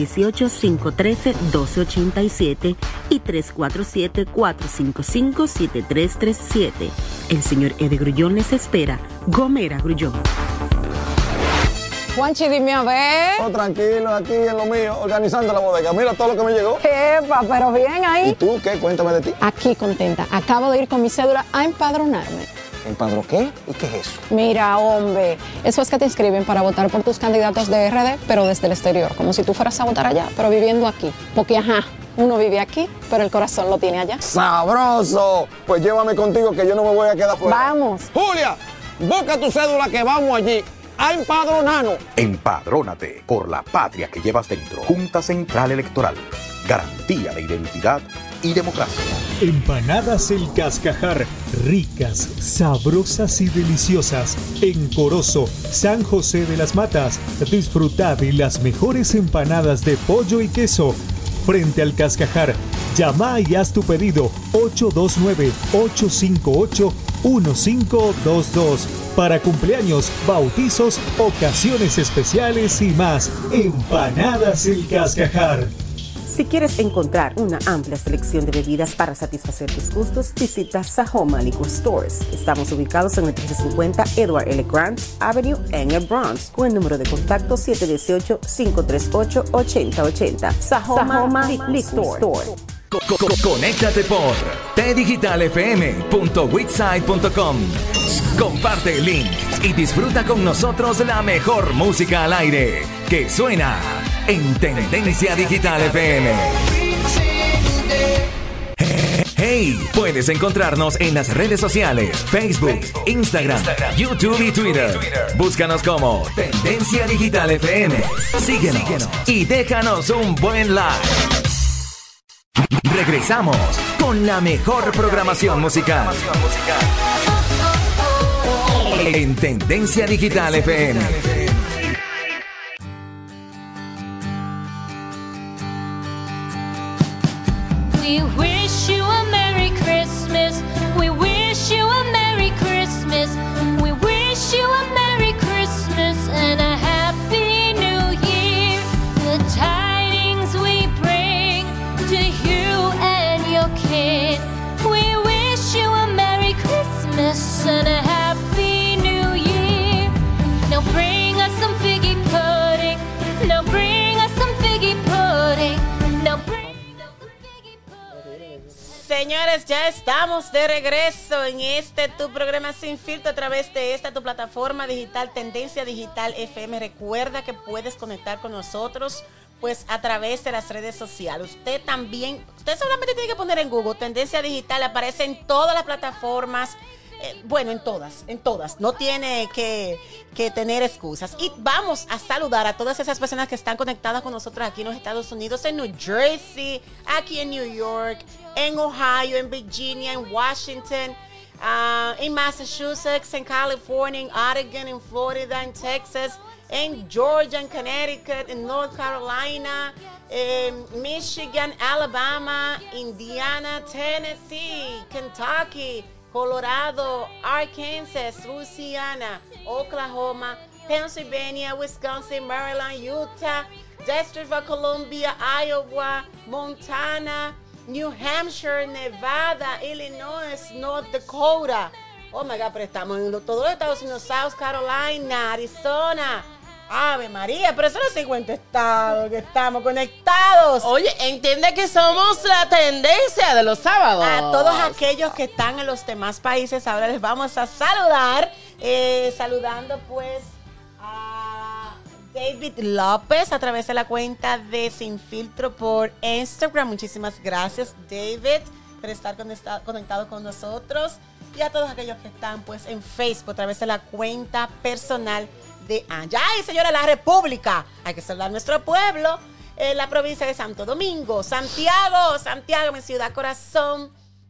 S11: 718-513-1287 y 347-455-7337. El señor Ede Grullón les espera. Gomera Grullón.
S8: Juanchi, dime a ver.
S9: Oh, tranquilo, aquí en lo mío, organizando la bodega. Mira todo lo que me llegó.
S8: Epa, pero bien ahí.
S9: ¿Y tú qué? Cuéntame de ti.
S8: Aquí contenta. Acabo de ir con mi cédula a empadronarme.
S9: ¿Empadró qué? ¿Y qué es eso?
S8: Mira, hombre, eso es que te inscriben para votar por tus candidatos de RD, pero desde el exterior, como si tú fueras a votar allá, pero viviendo aquí. Porque, uno vive aquí, pero el corazón lo tiene allá.
S9: ¡Sabroso! Pues llévame contigo que yo no me voy a quedar fuera.
S8: Vamos.
S9: Julia, busca tu cédula que vamos allí a empadronarnos.
S10: Empadrónate por la patria que llevas dentro. Junta Central Electoral. Garantía de identidad y democracia.
S12: Empanadas El Cascajar, ricas, sabrosas y deliciosas. En Corozo, San José de las Matas, disfruta de las mejores empanadas de pollo y queso. Frente al Cascajar, llama y haz tu pedido 829-858-1522. Para cumpleaños, bautizos, ocasiones especiales y más. Empanadas El Cascajar.
S11: Si quieres encontrar una amplia selección de bebidas para satisfacer tus gustos, visita Sahoma Liquor Stores. Estamos ubicados en el 1350 Edward L. Grant Avenue en el Bronx, con el número de contacto 718-538-8080. Sahoma Liquor Store.
S3: Conéctate por tdigitalfm.witside.com. Comparte el link y disfruta con nosotros la mejor música al aire que suena en Tendencia Digital FM. Hey, puedes encontrarnos en las redes sociales, Facebook, Instagram, YouTube y Twitter. Búscanos como Tendencia Digital FM. Síguenos y déjanos un buen like. Regresamos con la mejor programación musical en Tendencia Digital FM.
S13: We wish you a Merry Christmas. We wish you a Merry Christmas. We wish you a Merry Christmas and a Happy New Year. The tidings we bring to you and your kid. We wish you a Merry Christmas and a Happy New Year. Now bring us some figgy pudding. Now bring us some figgy pudding. Now bring.
S5: Señores, ya estamos de regreso en tu programa Sin Filtro a través de tu plataforma digital Tendencia Digital FM. Recuerda que puedes conectar con nosotros pues a través de las redes sociales. Usted solamente tiene que poner en Google Tendencia Digital, aparece en todas las plataformas. Bueno, en todas, no tiene que tener excusas. Y vamos a saludar a todas esas personas que están conectadas con nosotros aquí en los Estados Unidos, en New Jersey, aquí en New York, en Ohio, en Virginia, en Washington, en Massachusetts, en California, en Oregon, en Florida, en Texas, en Georgia, en Connecticut, en North Carolina, Michigan, Alabama, Indiana, Tennessee, Kentucky, Colorado, Arkansas, Louisiana, Oklahoma, Pennsylvania, Wisconsin, Maryland, Utah, District of Columbia, Iowa, Montana, New Hampshire, Nevada, Illinois, North Dakota. Oh my God, pero estamos en todos los Estados Unidos, South Carolina, Arizona, Ave María, pero eso no es 50 estados que estamos conectados.
S6: Oye, entiende que somos la tendencia de los sábados.
S5: A todos aquellos que están en los demás países, ahora les vamos a saludar. Saludando pues a David López a través de la cuenta de Sin Filtro por Instagram. Muchísimas gracias, David, por estar conectado con nosotros. Y a todos aquellos que están pues en Facebook a través de la cuenta personal de Anja. ¡Ay, señora, la República! Hay que saludar nuestro pueblo, la provincia de Santo Domingo, Santiago, mi ciudad corazón,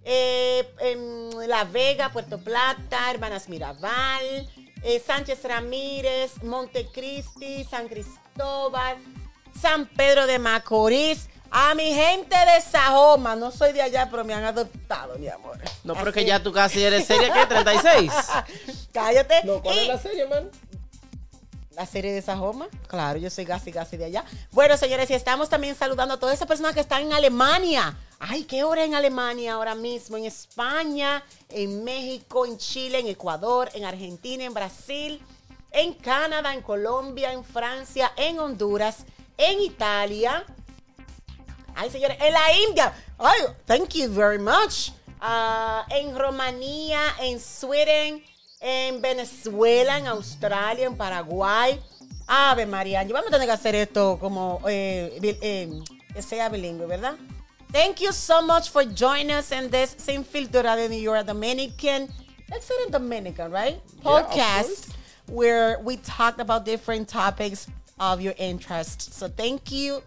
S5: La Vega, Puerto Plata, Hermanas Mirabal, Sánchez Ramírez, Montecristi, San Cristóbal, San Pedro de Macorís. A mi gente de Sajoma, no soy de allá, pero me han adoptado, mi amor.
S6: No, pero que ya tú casi eres serie, ¿qué? 36.
S5: Cállate.
S6: No, ¿cuál es la serie, man?
S5: La serie de Sajoma, claro, yo soy casi de allá. Bueno, señores, y estamos también saludando a todas esas personas que están en Alemania. Ay, ¿qué hora en Alemania ahora mismo? En España, en México, en Chile, en Ecuador, en Argentina, en Brasil, en Canadá, en Colombia, en Francia, en Honduras, en Italia. Ay, señores, en la India. Ay, thank you very much. En Rumanía, en Sweden, en Venezuela, en Australia, en Paraguay. Ave María, vamos a tener que hacer esto como que sea bilingüe, ¿verdad? Thank you so much for joining us in this Sin Filtro Radio New York Dominican, let's say Dominican, right? Podcast, where we talk about different topics of your interest. So thank you.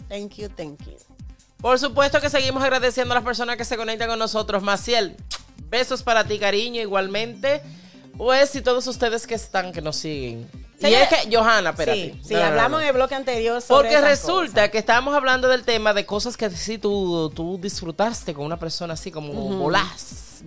S6: Por supuesto que seguimos agradeciendo a las personas que se conectan con nosotros. Maciel, besos para ti, cariño, igualmente. Pues, y todos ustedes que nos siguen.
S5: Sí,
S6: y es que, Johanna, espérate.
S5: Sí, hablamos en el bloque anterior sobre
S6: porque
S5: esas
S6: resulta
S5: cosas.
S6: que estábamos hablando del tema de cosas que sí tú disfrutaste con una persona así como volás.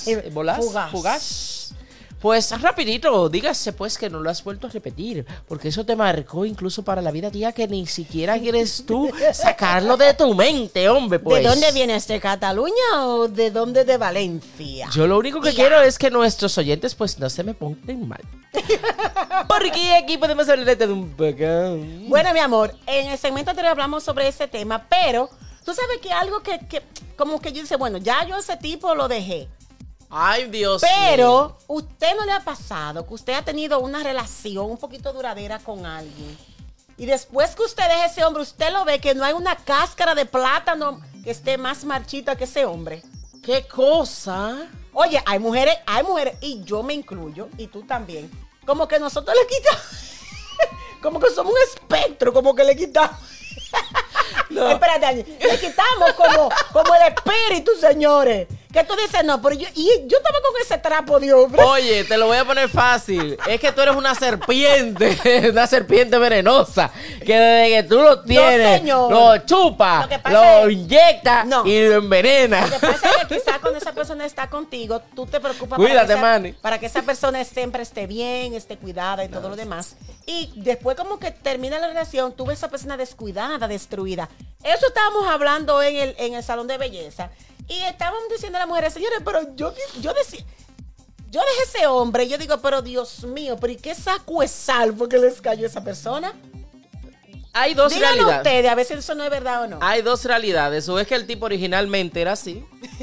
S6: Fugaz. Pues rapidito, dígase pues que no lo has vuelto a repetir, porque eso te marcó incluso para la vida, tía, que ni siquiera quieres tú sacarlo de tu mente, hombre, pues.
S5: ¿De dónde vienes? ¿De Cataluña o de dónde? De Valencia.
S6: Yo lo único que quiero es que nuestros oyentes pues no se me pongan mal. Porque aquí podemos hablar de un poco.
S5: Bueno, mi amor, en el segmento anterior hablamos sobre ese tema, pero tú sabes que algo que como que yo dice, bueno, ya yo ese tipo lo dejé.
S6: Ay, Dios
S5: Pero, ¿usted no le ha pasado que usted ha tenido una relación un poquito duradera con alguien? Y después que usted deje ese hombre, usted lo ve que no hay una cáscara de plátano que esté más marchita que ese hombre.
S6: ¿Qué cosa?
S5: Oye, hay mujeres, y yo me incluyo, y tú también. Como que nosotros le quitamos, como que somos un espectro, como que le quitamos. No. Espérate, le quitamos como el espíritu, señores. Que tú dices, no, pero yo estaba con ese trapo de hombre.
S6: Oye, te lo voy a poner fácil. Es que tú eres una serpiente venenosa. Que desde que tú lo tienes, lo chupas, lo inyectas y lo envenenas.
S5: Lo que pasa es que quizás cuando esa persona está contigo, tú te preocupas para que esa persona siempre esté bien, esté cuidada y todo lo demás. Y después como que termina la relación, tú ves a esa persona descuidada, destruida. Eso estábamos hablando en el salón de belleza. Y estábamos diciendo a las mujeres, señores, pero yo dejé ese hombre. Y yo digo, pero Dios mío, ¿pero y qué saco de sal fue que les cayó a esa persona?
S6: Hay dos
S5: Díganlo
S6: realidades.
S5: ustedes, a ver si eso no es verdad o no.
S6: Hay dos realidades. O es que el tipo originalmente era así.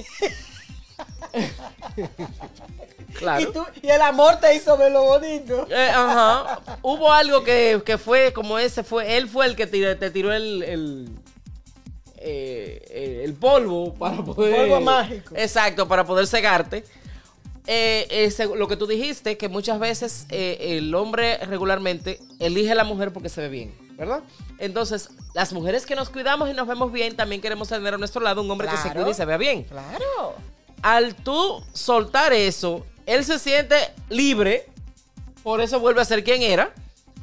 S6: Claro.
S5: Y el amor te hizo ver lo bonito.
S6: Ajá. Hubo algo que fue como ese. Él fue el que te tiró el polvo para poder...
S5: Polvo mágico.
S6: Exacto, para poder cegarte. Lo que tú dijiste, que muchas veces el hombre regularmente elige a la mujer porque se ve bien, ¿verdad? Entonces, las mujeres que nos cuidamos y nos vemos bien, también queremos tener a nuestro lado un hombre que se cuide y se vea bien.
S5: Claro.
S6: Al tú soltar eso, él se siente libre, por eso vuelve a ser quien era.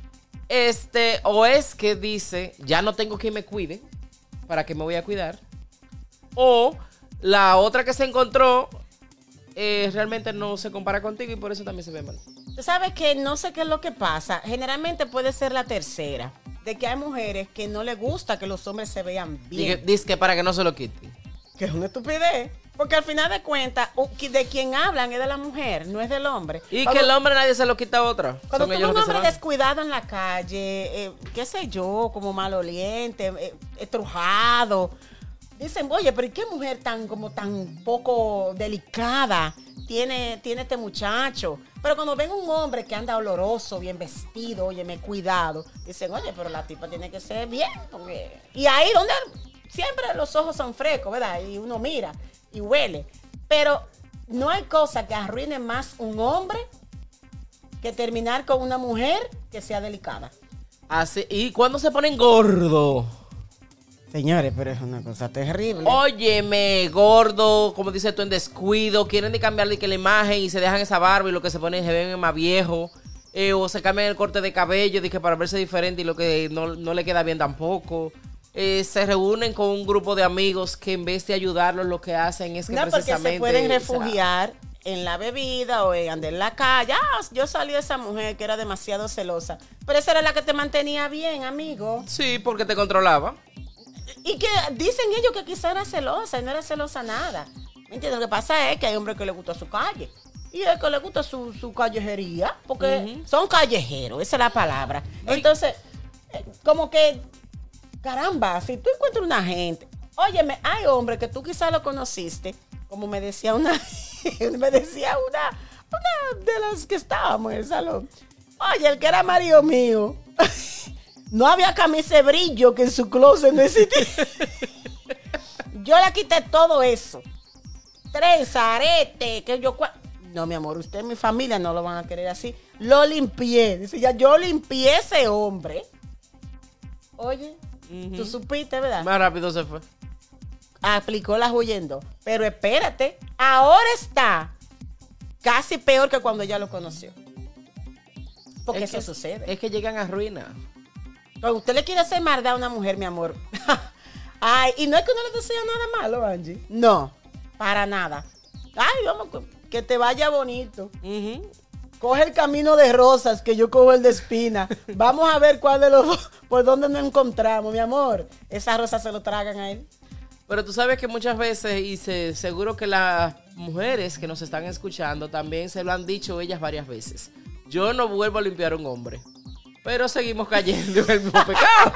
S6: O es que dice, ya no tengo quien me cuide, ¿para qué me voy a cuidar? O la otra que se encontró realmente no se compara contigo y por eso también se ve mal.
S5: Tú sabes que no sé qué es lo que pasa. Generalmente puede ser la tercera. De que hay mujeres que no les gusta que los hombres se vean bien.
S6: Dice que para que no se lo quiten.
S5: Que es una estupidez. Porque al final de cuentas, de quien hablan es de la mujer, no es del hombre.
S6: Y que el hombre nadie se lo quita a otra.
S5: Cuando
S6: Son
S5: tú ves
S6: ellos
S5: un
S6: los que se
S5: hombre
S6: van.
S5: descuidado en la calle, qué sé yo, como maloliente, estrujado, dicen, oye, pero ¿y qué mujer tan poco delicada tiene este muchacho? Pero cuando ven un hombre que anda oloroso, bien vestido, óyeme, cuidado, dicen, oye, pero la tipa tiene que ser bien. Y ahí donde siempre los ojos son frescos, ¿verdad? Y uno mira y huele. Pero no hay cosa que arruine más un hombre que terminar con una mujer que sea delicada.
S6: Así, ¿y cuando se ponen gordos?
S5: Señores, pero es una cosa terrible.
S6: Óyeme, gordo, como dices tú, en descuido, quieren de cambiarle que la imagen y se dejan esa barba y lo que se ponen se ven más viejo, o se cambian el corte de cabello de que para verse diferente y lo que no le queda bien tampoco. Se reúnen con un grupo de amigos que en vez de ayudarlos lo que hacen es que
S5: no, porque
S6: precisamente
S5: se pueden refugiar en la bebida o en andar en la calle. Yo salí de esa mujer que era demasiado celosa, pero esa era la que te mantenía bien, amigo.
S6: Sí, porque te controlaba.
S5: Y que dicen ellos que quizá era celosa y no era celosa nada. ¿Me entiendes? Lo que pasa es que hay hombres que les gusta su calle y el que le gusta su callejería, porque son callejeros, esa es la palabra. Entonces, como que, caramba, si tú encuentras una gente, óyeme, hay hombres que tú quizás lo conociste, como me decía una de las que estábamos en el salón. Oye, el que era marido mío, no había camisa de brillo que en su closet no existía. Yo le quité todo eso. Trenza, arete, que yo... No, mi amor, usted en mi familia no lo van a querer así. Lo limpié. Dice, ya yo limpié ese hombre. Oye, tú supiste, ¿verdad?
S6: Más rápido se fue.
S5: Aplicó las huyendo. Pero espérate, ahora está casi peor que cuando ya lo conoció. Porque eso sucede.
S6: Es que llegan a ruina.
S5: Cuando usted le quiere hacer maldad a una mujer, mi amor. Ay, y no es que uno le desea nada malo, Angie. No, para nada. Ay, vamos, que te vaya bonito. Coge el camino de rosas, que yo cojo el de espina. Vamos a ver cuál de los dos, por dónde nos encontramos, mi amor. Esas rosas se lo tragan a él.
S6: Pero tú sabes que muchas veces, y seguro que las mujeres que nos están escuchando también se lo han dicho ellas varias veces. Yo no vuelvo a limpiar a un hombre. Pero seguimos cayendo en el mismo pecado.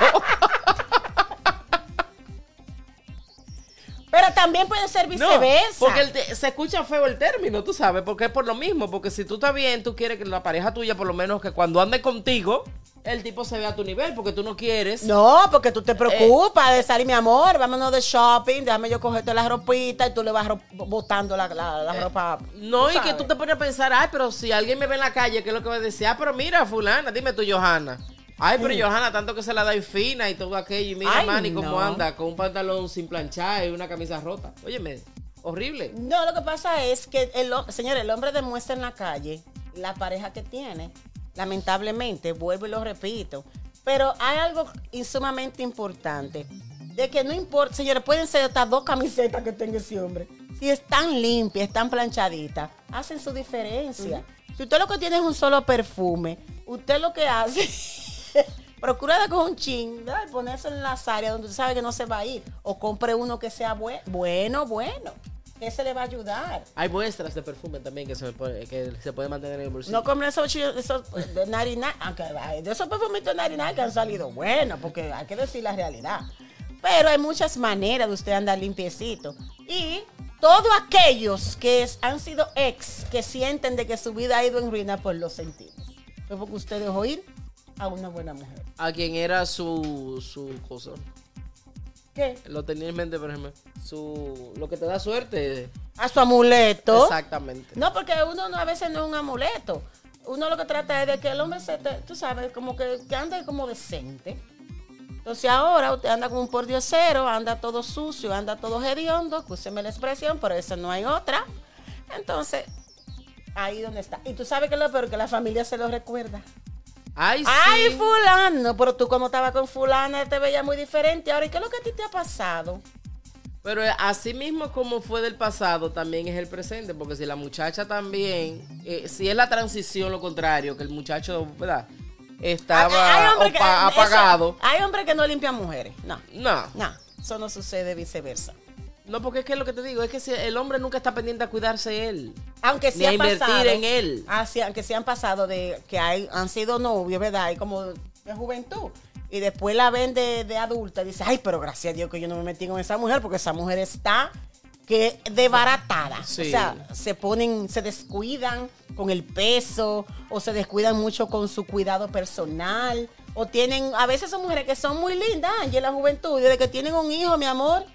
S5: Pero también puede ser viceversa.
S6: No, porque se escucha feo el término, tú sabes, porque es por lo mismo. Porque si tú estás bien, tú quieres que la pareja tuya, por lo menos que cuando ande contigo, el tipo se vea a tu nivel, porque tú no quieres.
S5: No, porque tú te preocupas de salir, mi amor, vámonos de shopping, déjame yo cogerte la ropita y tú le vas botando la ropa.
S6: No, y que tú te pones a pensar, ay, pero si alguien me ve en la calle, ¿qué es lo que va a decir? Ah, pero mira, fulana, dime tú, Johanna. Ay, pero Johanna, tanto que se la da y fina y todo aquello. Y mira, Manny, cómo anda, con un pantalón sin planchar y una camisa rota. Óyeme, horrible.
S5: No, lo que pasa es que, señores, el hombre demuestra en la calle la pareja que tiene. Lamentablemente, vuelvo y lo repito. Pero hay algo sumamente importante. De que no importa, señores, pueden ser hasta 2 camisetas que tenga ese hombre. Si están limpias, están planchaditas, hacen su diferencia. Si usted lo que tiene es un solo perfume, usted lo que hace... procura de coger un chin, ¿verdad? Y ponerse en las áreas donde usted sabe que no se va a ir. O compre uno que sea bueno. Ese le va a ayudar.
S6: Hay muestras de perfume también que se puede mantener en el bolsillo.
S5: No compren esos de 99, aunque de esos perfumitos de 99 que han salido buenos, porque hay que decir la realidad. Pero hay muchas maneras de usted andar limpiecito. Y todos aquellos que han sido ex, que sienten de que su vida ha ido en ruina, pues lo sentimos. Es porque usted dejó ir a una buena mujer.
S6: ¿A quién era su cosa?
S5: ¿Qué?
S6: Lo tenía en mente, por ejemplo. Lo que te da suerte.
S5: A su amuleto.
S6: Exactamente.
S5: No, porque uno a veces no es un amuleto. Uno lo que trata es de que el hombre tú sabes, como que ande como decente. Entonces ahora usted anda como un pordiosero, anda todo sucio, anda todo hediondo, escúcheme la expresión, pero eso no hay otra. Entonces, ahí donde está. Y tú sabes que lo peor, que la familia se lo recuerda.
S6: Ay, sí.
S5: Ay, fulano, pero tú como estabas con fulana te veías muy diferente. Ahora, ¿y qué es lo que a ti te ha pasado?
S6: Pero así mismo como fue del pasado, también es el presente, porque si la muchacha también, si es la transición lo contrario, que el muchacho, ¿verdad? Estaba apagado.
S5: Hay hombres que no limpian mujeres. No.
S6: No.
S5: Eso no sucede viceversa.
S6: No, porque es que lo que te digo es que si el hombre nunca está pendiente a cuidarse él.
S5: Aunque sí
S6: ni a
S5: han
S6: invertir
S5: pasado,
S6: en él.
S5: aunque sí han pasado de que han sido novios, ¿verdad? Y como de juventud. Y después la ven de adulta y dice, ay, pero gracias a Dios que yo no me metí con esa mujer, porque esa mujer está que desbaratada.
S6: Sí.
S5: O sea, se descuidan con el peso, o se descuidan mucho con su cuidado personal, o tienen, a veces son mujeres que son muy lindas, y en la juventud, desde que tienen un hijo, mi amor.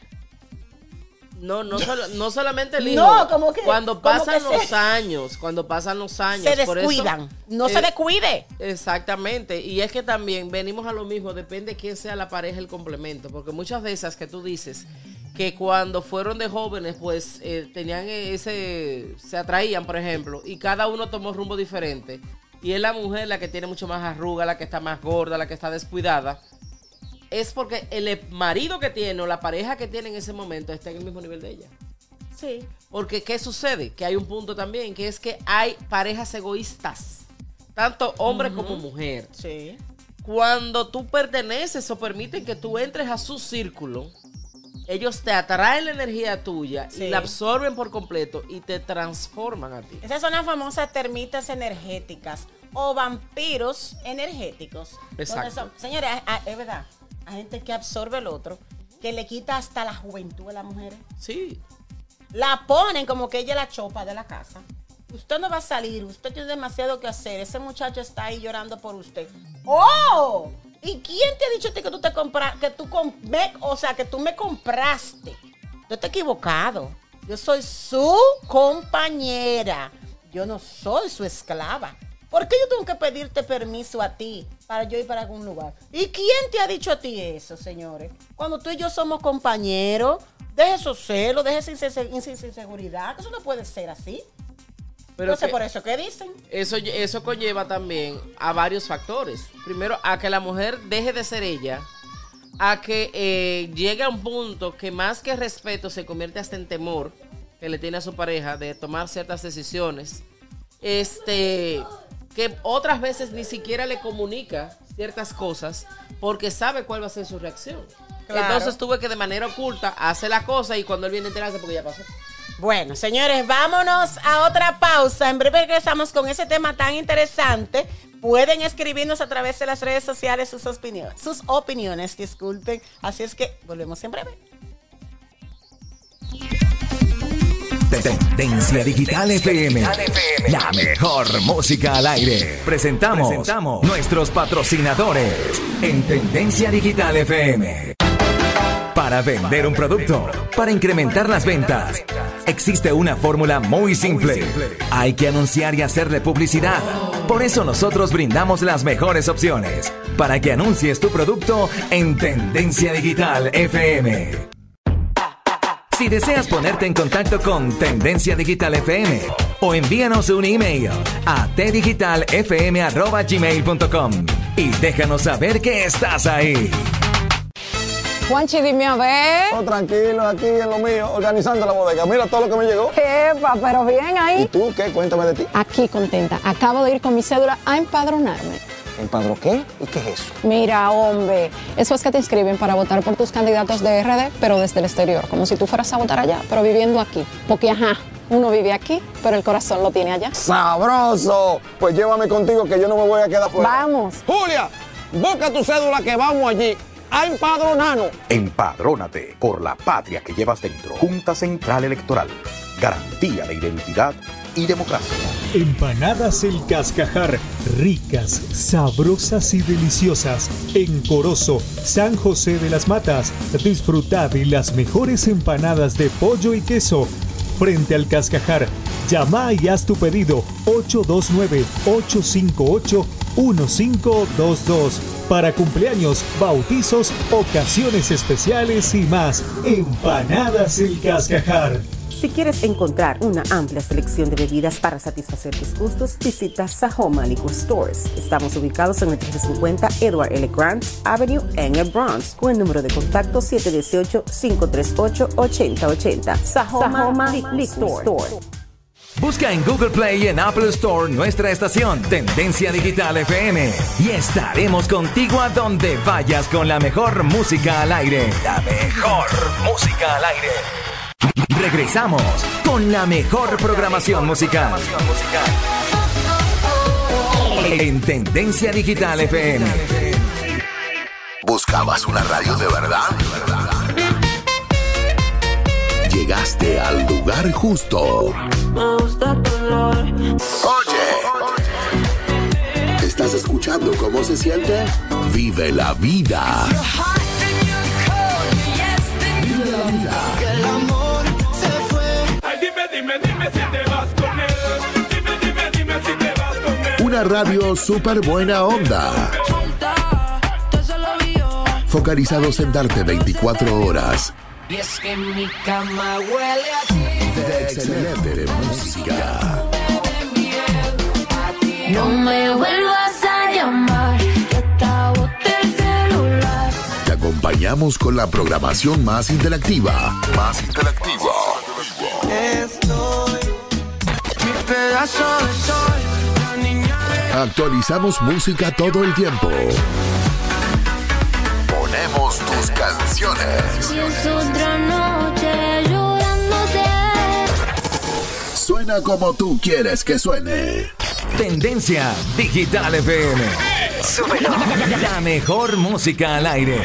S6: No solamente el hijo.
S5: No, como que
S6: cuando pasan los años,
S5: se descuidan.
S6: Por eso,
S5: no se descuide.
S6: Exactamente. Y es que también venimos a lo mismo, depende de quién sea la pareja, el complemento. Porque muchas de esas que tú dices, que cuando fueron de jóvenes, pues tenían se atraían, por ejemplo, y cada uno tomó rumbo diferente. Y es la mujer la que tiene mucho más arruga, la que está más gorda, la que está descuidada. Es porque el marido que tiene o la pareja que tiene en ese momento está en el mismo nivel de ella.
S5: Sí.
S6: Porque ¿qué sucede? Que hay un punto también, que es que hay parejas egoístas, tanto hombre como mujer.
S5: Sí.
S6: Cuando tú perteneces o permiten que tú entres a su círculo, ellos te atraen la energía tuya y la absorben por completo y te transforman a ti.
S5: Esas son las famosas termitas energéticas o vampiros energéticos.
S6: Exacto.
S5: Señores, es verdad. Hay gente que absorbe el otro, que le quita hasta la juventud a las mujeres.
S6: Sí.
S5: La ponen como que ella es la chopa de la casa. Usted no va a salir, usted tiene demasiado que hacer. Ese muchacho está ahí llorando por usted. ¡Oh! ¿Y quién te ha dicho a ti que tú te compras, que tú me compraste? Tú estás equivocado. Yo soy su compañera. Yo no soy su esclava. ¿Por qué yo tengo que pedirte permiso a ti para yo ir para algún lugar? ¿Y quién te ha dicho a ti eso, señores? Cuando tú y yo somos compañeros, deje esos celos, deje esa inseguridad. Eso no puede ser así.
S6: Pero
S5: Entonces, por eso, ¿qué dicen?
S6: Eso conlleva también a varios factores. Primero, a que la mujer deje de ser ella, a que llegue a un punto que más que respeto se convierte hasta en temor que le tiene a su pareja de tomar ciertas decisiones. Que otras veces ni siquiera le comunica ciertas cosas porque sabe cuál va a ser su reacción.
S5: Claro.
S6: Entonces tuve que de manera oculta hacer la cosa y cuando él viene a enterarse porque ya pasó.
S5: Bueno, señores, vámonos a otra pausa. En breve regresamos con ese tema tan interesante. Pueden escribirnos a través de las redes sociales sus opiniones, disculpen. Así es que volvemos en breve.
S3: Tendencia Digital FM, la mejor música al aire. Presentamos nuestros patrocinadores en Tendencia Digital FM. Para vender un producto, para incrementar las ventas, existe una fórmula muy simple. Hay que anunciar y hacerle publicidad. Por eso nosotros brindamos las mejores opciones para que anuncies tu producto en Tendencia Digital FM. Si deseas ponerte en contacto con Tendencia Digital FM o envíanos un email a tdigitalfm@gmail.com y déjanos saber que estás ahí.
S8: Juanchi, dime a ver.
S9: Oh, tranquilo, aquí en lo mío, organizando la bodega. Mira todo lo que me llegó.
S8: Epa, pero bien ahí.
S9: ¿Y tú qué? Cuéntame de ti.
S8: Aquí contenta. Acabo de ir con mi cédula a empadronarme.
S9: ¿Empadró qué? ¿Y qué es eso?
S8: Mira, hombre, eso es que te inscriben para votar por tus candidatos de RD, pero desde el exterior, como si tú fueras a votar allá, pero viviendo aquí. Porque, uno vive aquí, pero el corazón lo tiene allá.
S9: ¡Sabroso! Pues llévame contigo que yo no me voy a quedar fuera.
S8: Vamos.
S9: Julia, busca tu cédula que vamos allí a empadronarnos.
S10: Empadrónate por la patria que llevas dentro. Junta Central Electoral. Garantía de identidad y democracia.
S12: Empanadas El Cascajar, ricas, sabrosas y deliciosas. En Corozo, San José de las Matas, disfruta de las mejores empanadas de pollo y queso. Frente al Cascajar, llama y haz tu pedido 829-858-1522. Para cumpleaños, bautizos, ocasiones especiales y más. Empanadas El Cascajar.
S11: Si quieres encontrar una amplia selección de bebidas para satisfacer tus gustos, visita Sahoma Liquor Stores. Estamos ubicados en el 1350 Edward L. Grant Avenue en el Bronx, con el número de contacto 718-538-8080. Sahoma Liquor Store.
S3: Busca en Google Play y en Apple Store nuestra estación Tendencia Digital FM y estaremos contigo a donde vayas con la mejor música al aire. La mejor música al aire. Regresamos con la mejor programación musical. En Tendencia Digital FM.
S14: ¿Buscabas una radio de verdad? Llegaste al lugar justo. Oye, ¿estás escuchando cómo se siente? Vive la vida. Vive la vida.
S1: El amor se fue. Ay, dime si te vas con él. Dime si te vas con él.
S14: Una radio súper buena onda. Focalizados en darte 24 horas.
S1: Y es que mi cama huele a ti.
S14: De excelente música.
S13: No me vuelvas a llamar, que te boté el celular.
S14: Te acompañamos con la programación más interactiva.
S1: Estoy mi pedazo de sol, la niña de...
S14: Actualizamos música todo el tiempo. Ponemos tus canciones.
S13: Y es otra noche llorándote.
S14: Suena como tú quieres que suene.
S3: Tendencia Digital FM.
S13: Súbelo.
S3: La mejor música al aire.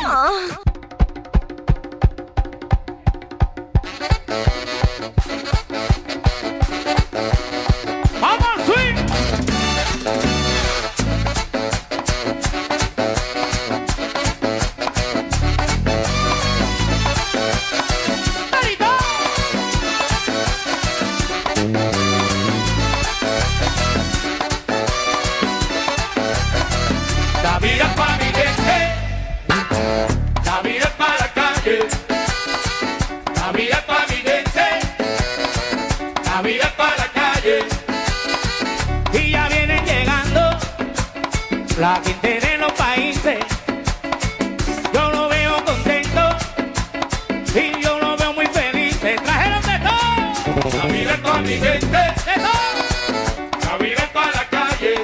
S1: La vida pa' mi gente, la vida pa' la calle, la vida pa' mi gente, la vida pa' la calle. Y ya vienen llegando la gente de los países. Yo lo veo contento y yo lo veo muy feliz. Trajeron de todo, la vida pa' mi gente, de todo, la vida pa' la calle.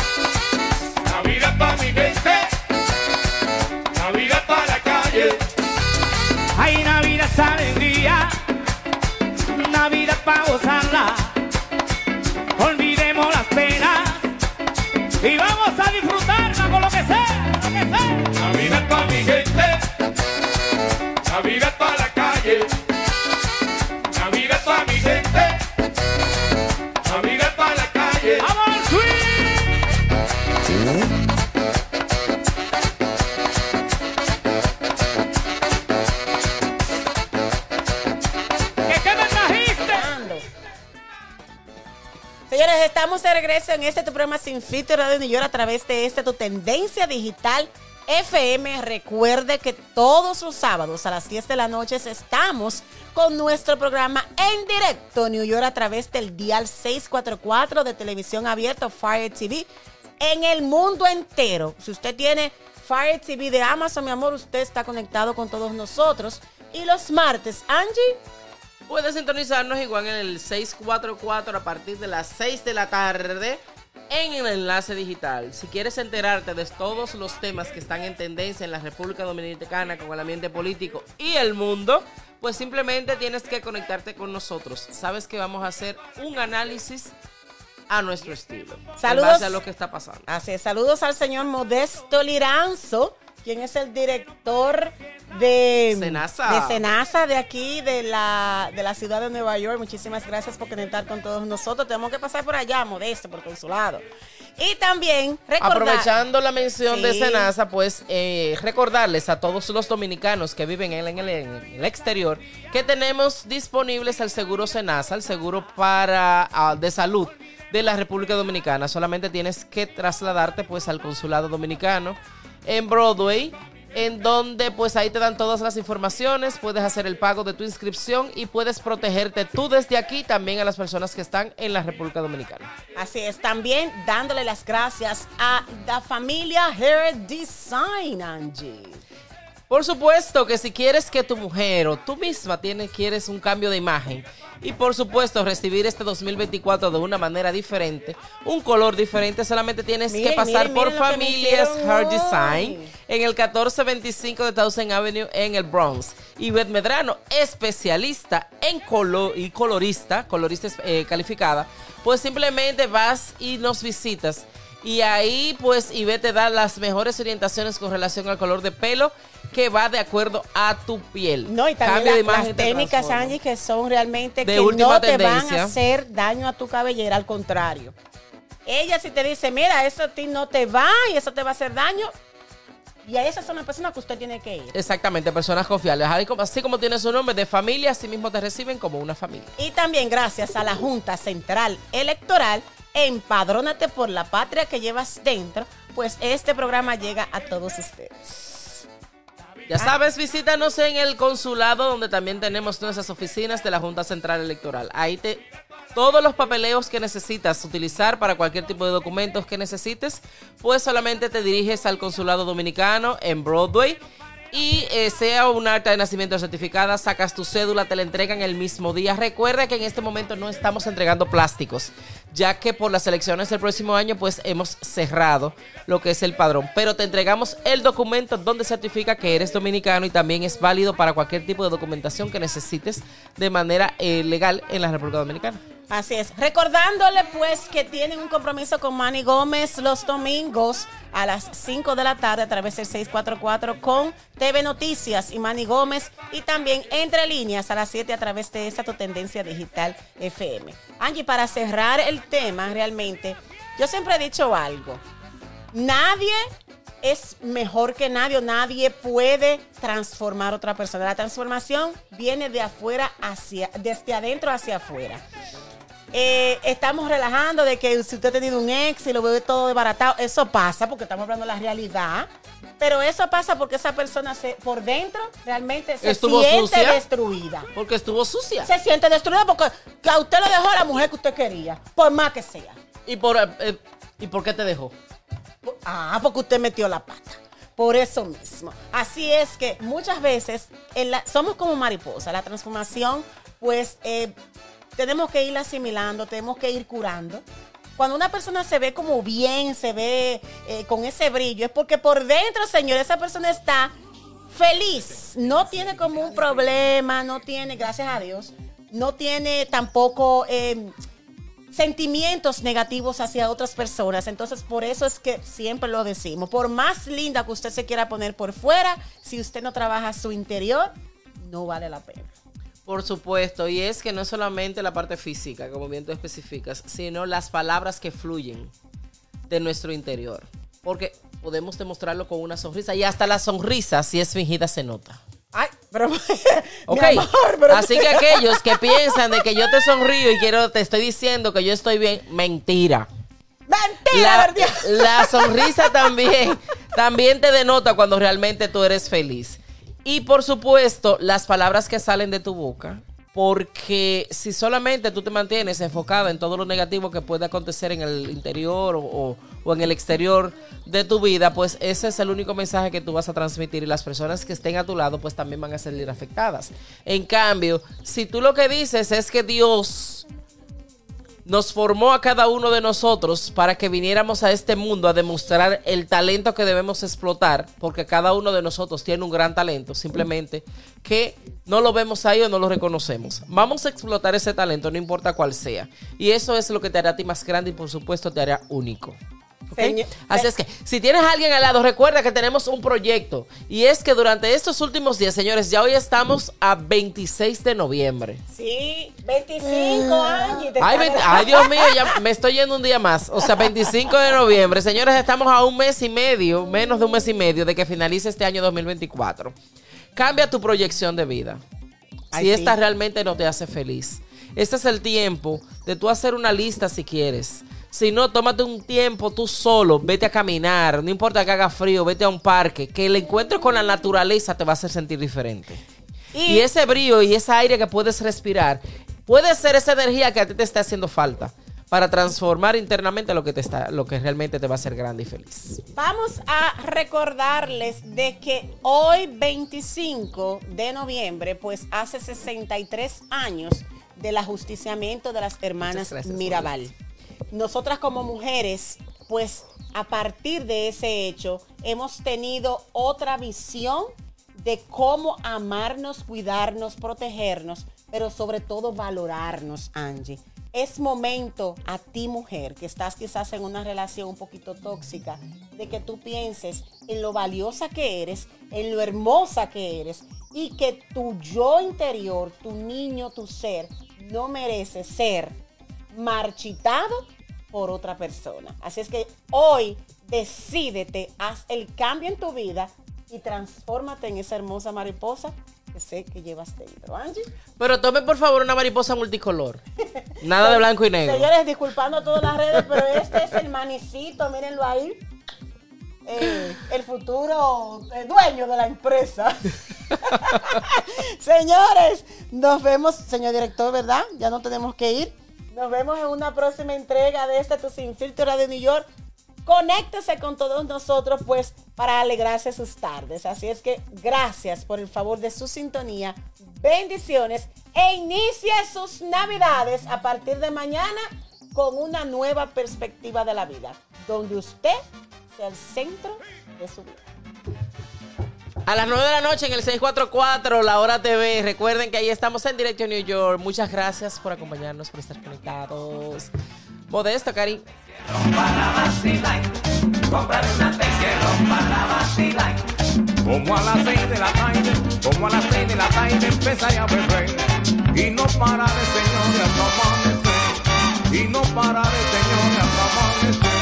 S1: Pa' mi gente, Navidad para la calle. Hay Navidad es alegría, Navidad para gozarla. Olvidemos las penas y vamos a disfrutarla con lo que sea, Navidad para mi gente, Navidad para la calle. Navidad para mi gente, Navidad para la calle. ¡Vamos al swing!
S5: Señores, estamos de regreso en tu programa Sin Filtro Radio New York a través de tu Tendencia Digital FM. Recuerde que todos los sábados a las 10 de la noche estamos con nuestro programa en directo New York a través del dial 644 de televisión abierta Fire TV en el mundo entero. Si usted tiene Fire TV de Amazon, mi amor, usted está conectado con todos nosotros. Y los martes, Angie,
S6: puedes sintonizarnos igual en el 644 a partir de las 6 de la tarde en el enlace digital. Si quieres enterarte de todos los temas que están en tendencia en la República Dominicana con el ambiente político y el mundo, pues simplemente tienes que conectarte con nosotros. Sabes que vamos a hacer un análisis a nuestro estilo.
S5: Saludos.
S6: En base a lo que está pasando.
S5: Así es, saludos al señor Modesto Liranzo, quien es el director de Senasa de aquí, de la ciudad de Nueva York. Muchísimas gracias por conectar con todos nosotros. Tenemos que pasar por allá, Modesto, por consulado. Y también
S6: aprovechando la mención de Senasa, pues recordarles a todos los dominicanos que viven en el exterior que tenemos disponibles el seguro Senasa, el seguro de salud de la República Dominicana. Solamente tienes que trasladarte pues al consulado dominicano en Broadway, en donde pues ahí te dan todas las informaciones, puedes hacer el pago de tu inscripción y puedes protegerte tú desde aquí, también a las personas que están en la República Dominicana.
S5: Así es, también dándole las gracias a la familia Hair Design, Angie.
S6: Por supuesto que si quieres que tu mujer o tú misma quieres un cambio de imagen y por supuesto recibir este 2024 de una manera diferente, un color diferente, solamente tienes que pasar por Familias Hair Design en el 1425 de Towson Avenue en el Bronx. Ivette Medrano, especialista en color y colorista calificada, pues simplemente vas y nos visitas. Y ahí pues Ivette te da las mejores orientaciones con relación al color de pelo que va de acuerdo a tu piel.
S5: No, y también las técnicas, Angie, que son realmente que no te van a hacer daño a tu cabellera, al contrario. Ella si te dice, mira, eso a ti no te va y eso te va a hacer daño, y a esas son las personas que usted tiene que ir.
S6: Exactamente, personas confiables. Así como tiene su nombre de familia, así mismo te reciben como una familia.
S5: Y también gracias a la Junta Central Electoral, empadrónate por la patria que llevas dentro, pues este programa llega a todos ustedes.
S6: Ya sabes, visítanos en el consulado, donde también tenemos nuestras oficinas de la Junta Central Electoral. Ahí todos los papeleos que necesitas utilizar para cualquier tipo de documentos que necesites, pues solamente te diriges al consulado dominicano en Broadway y sea un acta de nacimiento certificada, sacas tu cédula, te la entregan el mismo día. Recuerda que en este momento no estamos entregando plásticos, ya que por las elecciones del próximo año pues hemos cerrado lo que es el padrón, pero te entregamos el documento donde certifica que eres dominicano y también es válido para cualquier tipo de documentación que necesites de manera legal en la República Dominicana.
S5: Así es. Recordándole pues que tienen un compromiso con Manny Gómez los domingos a las 5 de la tarde a través del 644 con TV Noticias y Manny Gómez, y también Entre Líneas a las 7 a través de esta Tu Tendencia Digital FM. Angie, para cerrar el tema, realmente, yo siempre he dicho algo. Nadie es mejor que nadie, nadie puede transformar a otra persona. La transformación viene de afuera desde adentro hacia afuera. Estamos relajando de que si usted ha tenido un ex y lo ve todo desbaratado, eso pasa porque estamos hablando de la realidad, pero eso pasa porque esa persona por dentro realmente se siente destruida.
S6: Porque estuvo sucia.
S5: Se siente destruida porque a usted lo dejó la mujer que usted quería, por más que sea.
S6: ¿Y por qué te dejó?
S5: Porque usted metió la pata. Por eso mismo. Así es que muchas veces somos como mariposa. La transformación, pues, tenemos que ir asimilando, tenemos que ir curando. Cuando una persona se ve como bien, se ve con ese brillo, es porque por dentro, señor, esa persona está feliz. No tiene como un problema, no tiene, gracias a Dios, no tiene tampoco sentimientos negativos hacia otras personas. Entonces, por eso es que siempre lo decimos. Por más linda que usted se quiera poner por fuera, si usted no trabaja su interior, no vale la pena.
S6: Por supuesto, y es que no es solamente la parte física, como bien tú especificas, sino las palabras que fluyen de nuestro interior. Porque podemos demostrarlo con una sonrisa, y hasta la sonrisa, si es fingida, se nota.
S5: Ay, pero...
S6: Ok, así que aquellos que piensan de que yo te sonrío y te estoy diciendo que yo estoy bien, mentira.
S5: ¡Mentira, verdad!
S6: La sonrisa también te denota cuando realmente tú eres feliz. Y por supuesto, las palabras que salen de tu boca, porque si solamente tú te mantienes enfocada en todo lo negativo que puede acontecer en el interior o en el exterior de tu vida, pues ese es el único mensaje que tú vas a transmitir, y las personas que estén a tu lado pues también van a salir afectadas. En cambio, si tú lo que dices es que Dios nos formó a cada uno de nosotros para que viniéramos a este mundo a demostrar el talento que debemos explotar, porque cada uno de nosotros tiene un gran talento, simplemente que no lo vemos ahí o no lo reconocemos. Vamos a explotar ese talento, no importa cuál sea, y eso es lo que te hará a ti más grande y por supuesto te hará único. ¿Okay? Así es que si tienes a alguien al lado, recuerda que tenemos un proyecto, y es que durante estos últimos días, señores, ya hoy estamos a 26 de noviembre.
S5: Sí, 25 años.
S6: Ay, Dios mío, ya me estoy yendo un día más. O sea, 25 de noviembre. Señores, estamos a un mes y medio, menos de un mes y medio de que finalice este año 2024. Cambia tu proyección de vida. Si esta realmente no te hace feliz. Este es el tiempo de tú hacer una lista si quieres. Si no, tómate un tiempo tú solo, vete a caminar, no importa que haga frío, vete a un parque, que el encuentro con la naturaleza te va a hacer sentir diferente. Y ese brillo y ese aire que puedes respirar, puede ser esa energía que a ti te está haciendo falta. para transformar internamente lo que realmente te va a hacer grande y feliz.
S5: Vamos a recordarles de que hoy 25 de noviembre, pues hace 63 años del ajusticiamiento de las hermanas Mirabal. Nosotras como mujeres, pues a partir de ese hecho, hemos tenido otra visión de cómo amarnos, cuidarnos, protegernos, pero sobre todo valorarnos, Angie. Es momento a ti, mujer, que estás quizás en una relación un poquito tóxica, de que tú pienses en lo valiosa que eres, en lo hermosa que eres, y que tu yo interior, tu niño, tu ser, no merece ser marchitado por otra persona. Así es que hoy decídete, haz el cambio en tu vida y transfórmate en esa hermosa mariposa que sé que llevas dentro, Angie.
S6: Pero tome por favor una mariposa multicolor. Nada de blanco y negro.
S5: Señores, disculpando a todas las redes, pero este es el manicito, mírenlo ahí. El futuro dueño de la empresa. Señores, nos vemos, señor director, ¿verdad? Ya no tenemos que ir. Nos vemos en una próxima entrega de Tu Sin Filtro Radio New York. Conéctese con todos nosotros, pues, para alegrarse sus tardes. Así es que gracias por el favor de su sintonía. Bendiciones e inicie sus navidades a partir de mañana con una nueva perspectiva de la vida, donde usted sea el centro de su vida.
S6: A las 9 de la noche en el 644, La Hora TV. Recuerden que ahí estamos en directo en New York. Muchas gracias por acompañarnos, por estar conectados. Modesto, Cari.
S1: Comprar una que rompa la vacila. Como a las 6 de la tarde, empezaré a beber. Y no pararé, señores, hasta amanecer. Y no pararé, señores, hasta amanecer.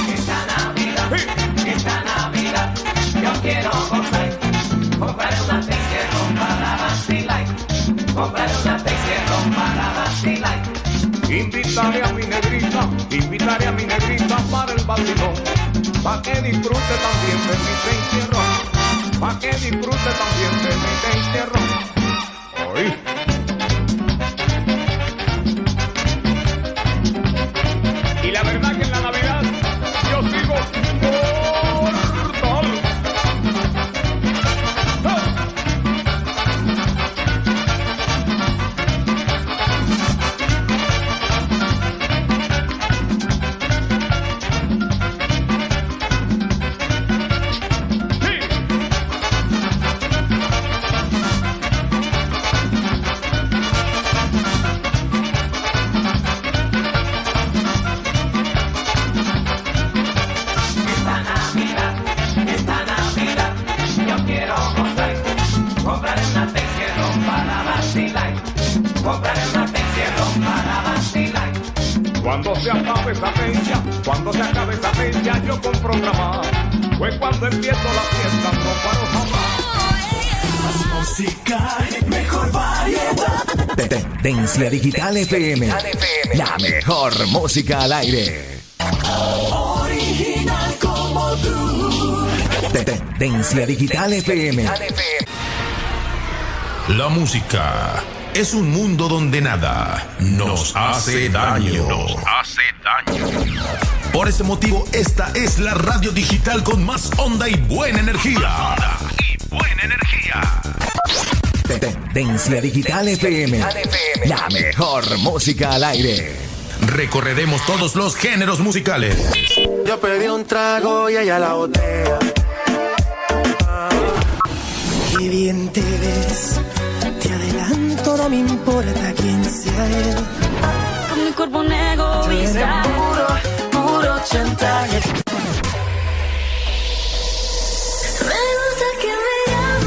S1: Esta Navidad, yo quiero gozar. Comprar una que rompa la vacila. Comprar una que rompa la vacila. Invitaré a mi negrita para el vacilón, pa' que disfrute también de mi encierro, pa' que disfrute también de mi encierro. Hoy. Y la verdad que en la Navidad yo sigo mortal. Cuando se acabe esa fecha, yo compro otra más. Fue cuando empiezo la fiesta, no paro jamás.
S3: Más música, mejor variedad. Tendencia Digital FM. La mejor música al aire. Original como tú. Tendencia Digital FM.
S15: La música es un mundo donde nada nos hace daño. Por ese motivo, esta es la radio digital con más onda y buena energía.
S3: Tendencia Digital FM. La mejor música al aire.
S15: Recorreremos todos los géneros musicales.
S1: Yo pedí un trago y ella la botella.
S16: Qué bien te ves. Te adelanto, no me importa quién sea él.
S13: Con mi cuerpo un egoísta,
S16: puro chantaje.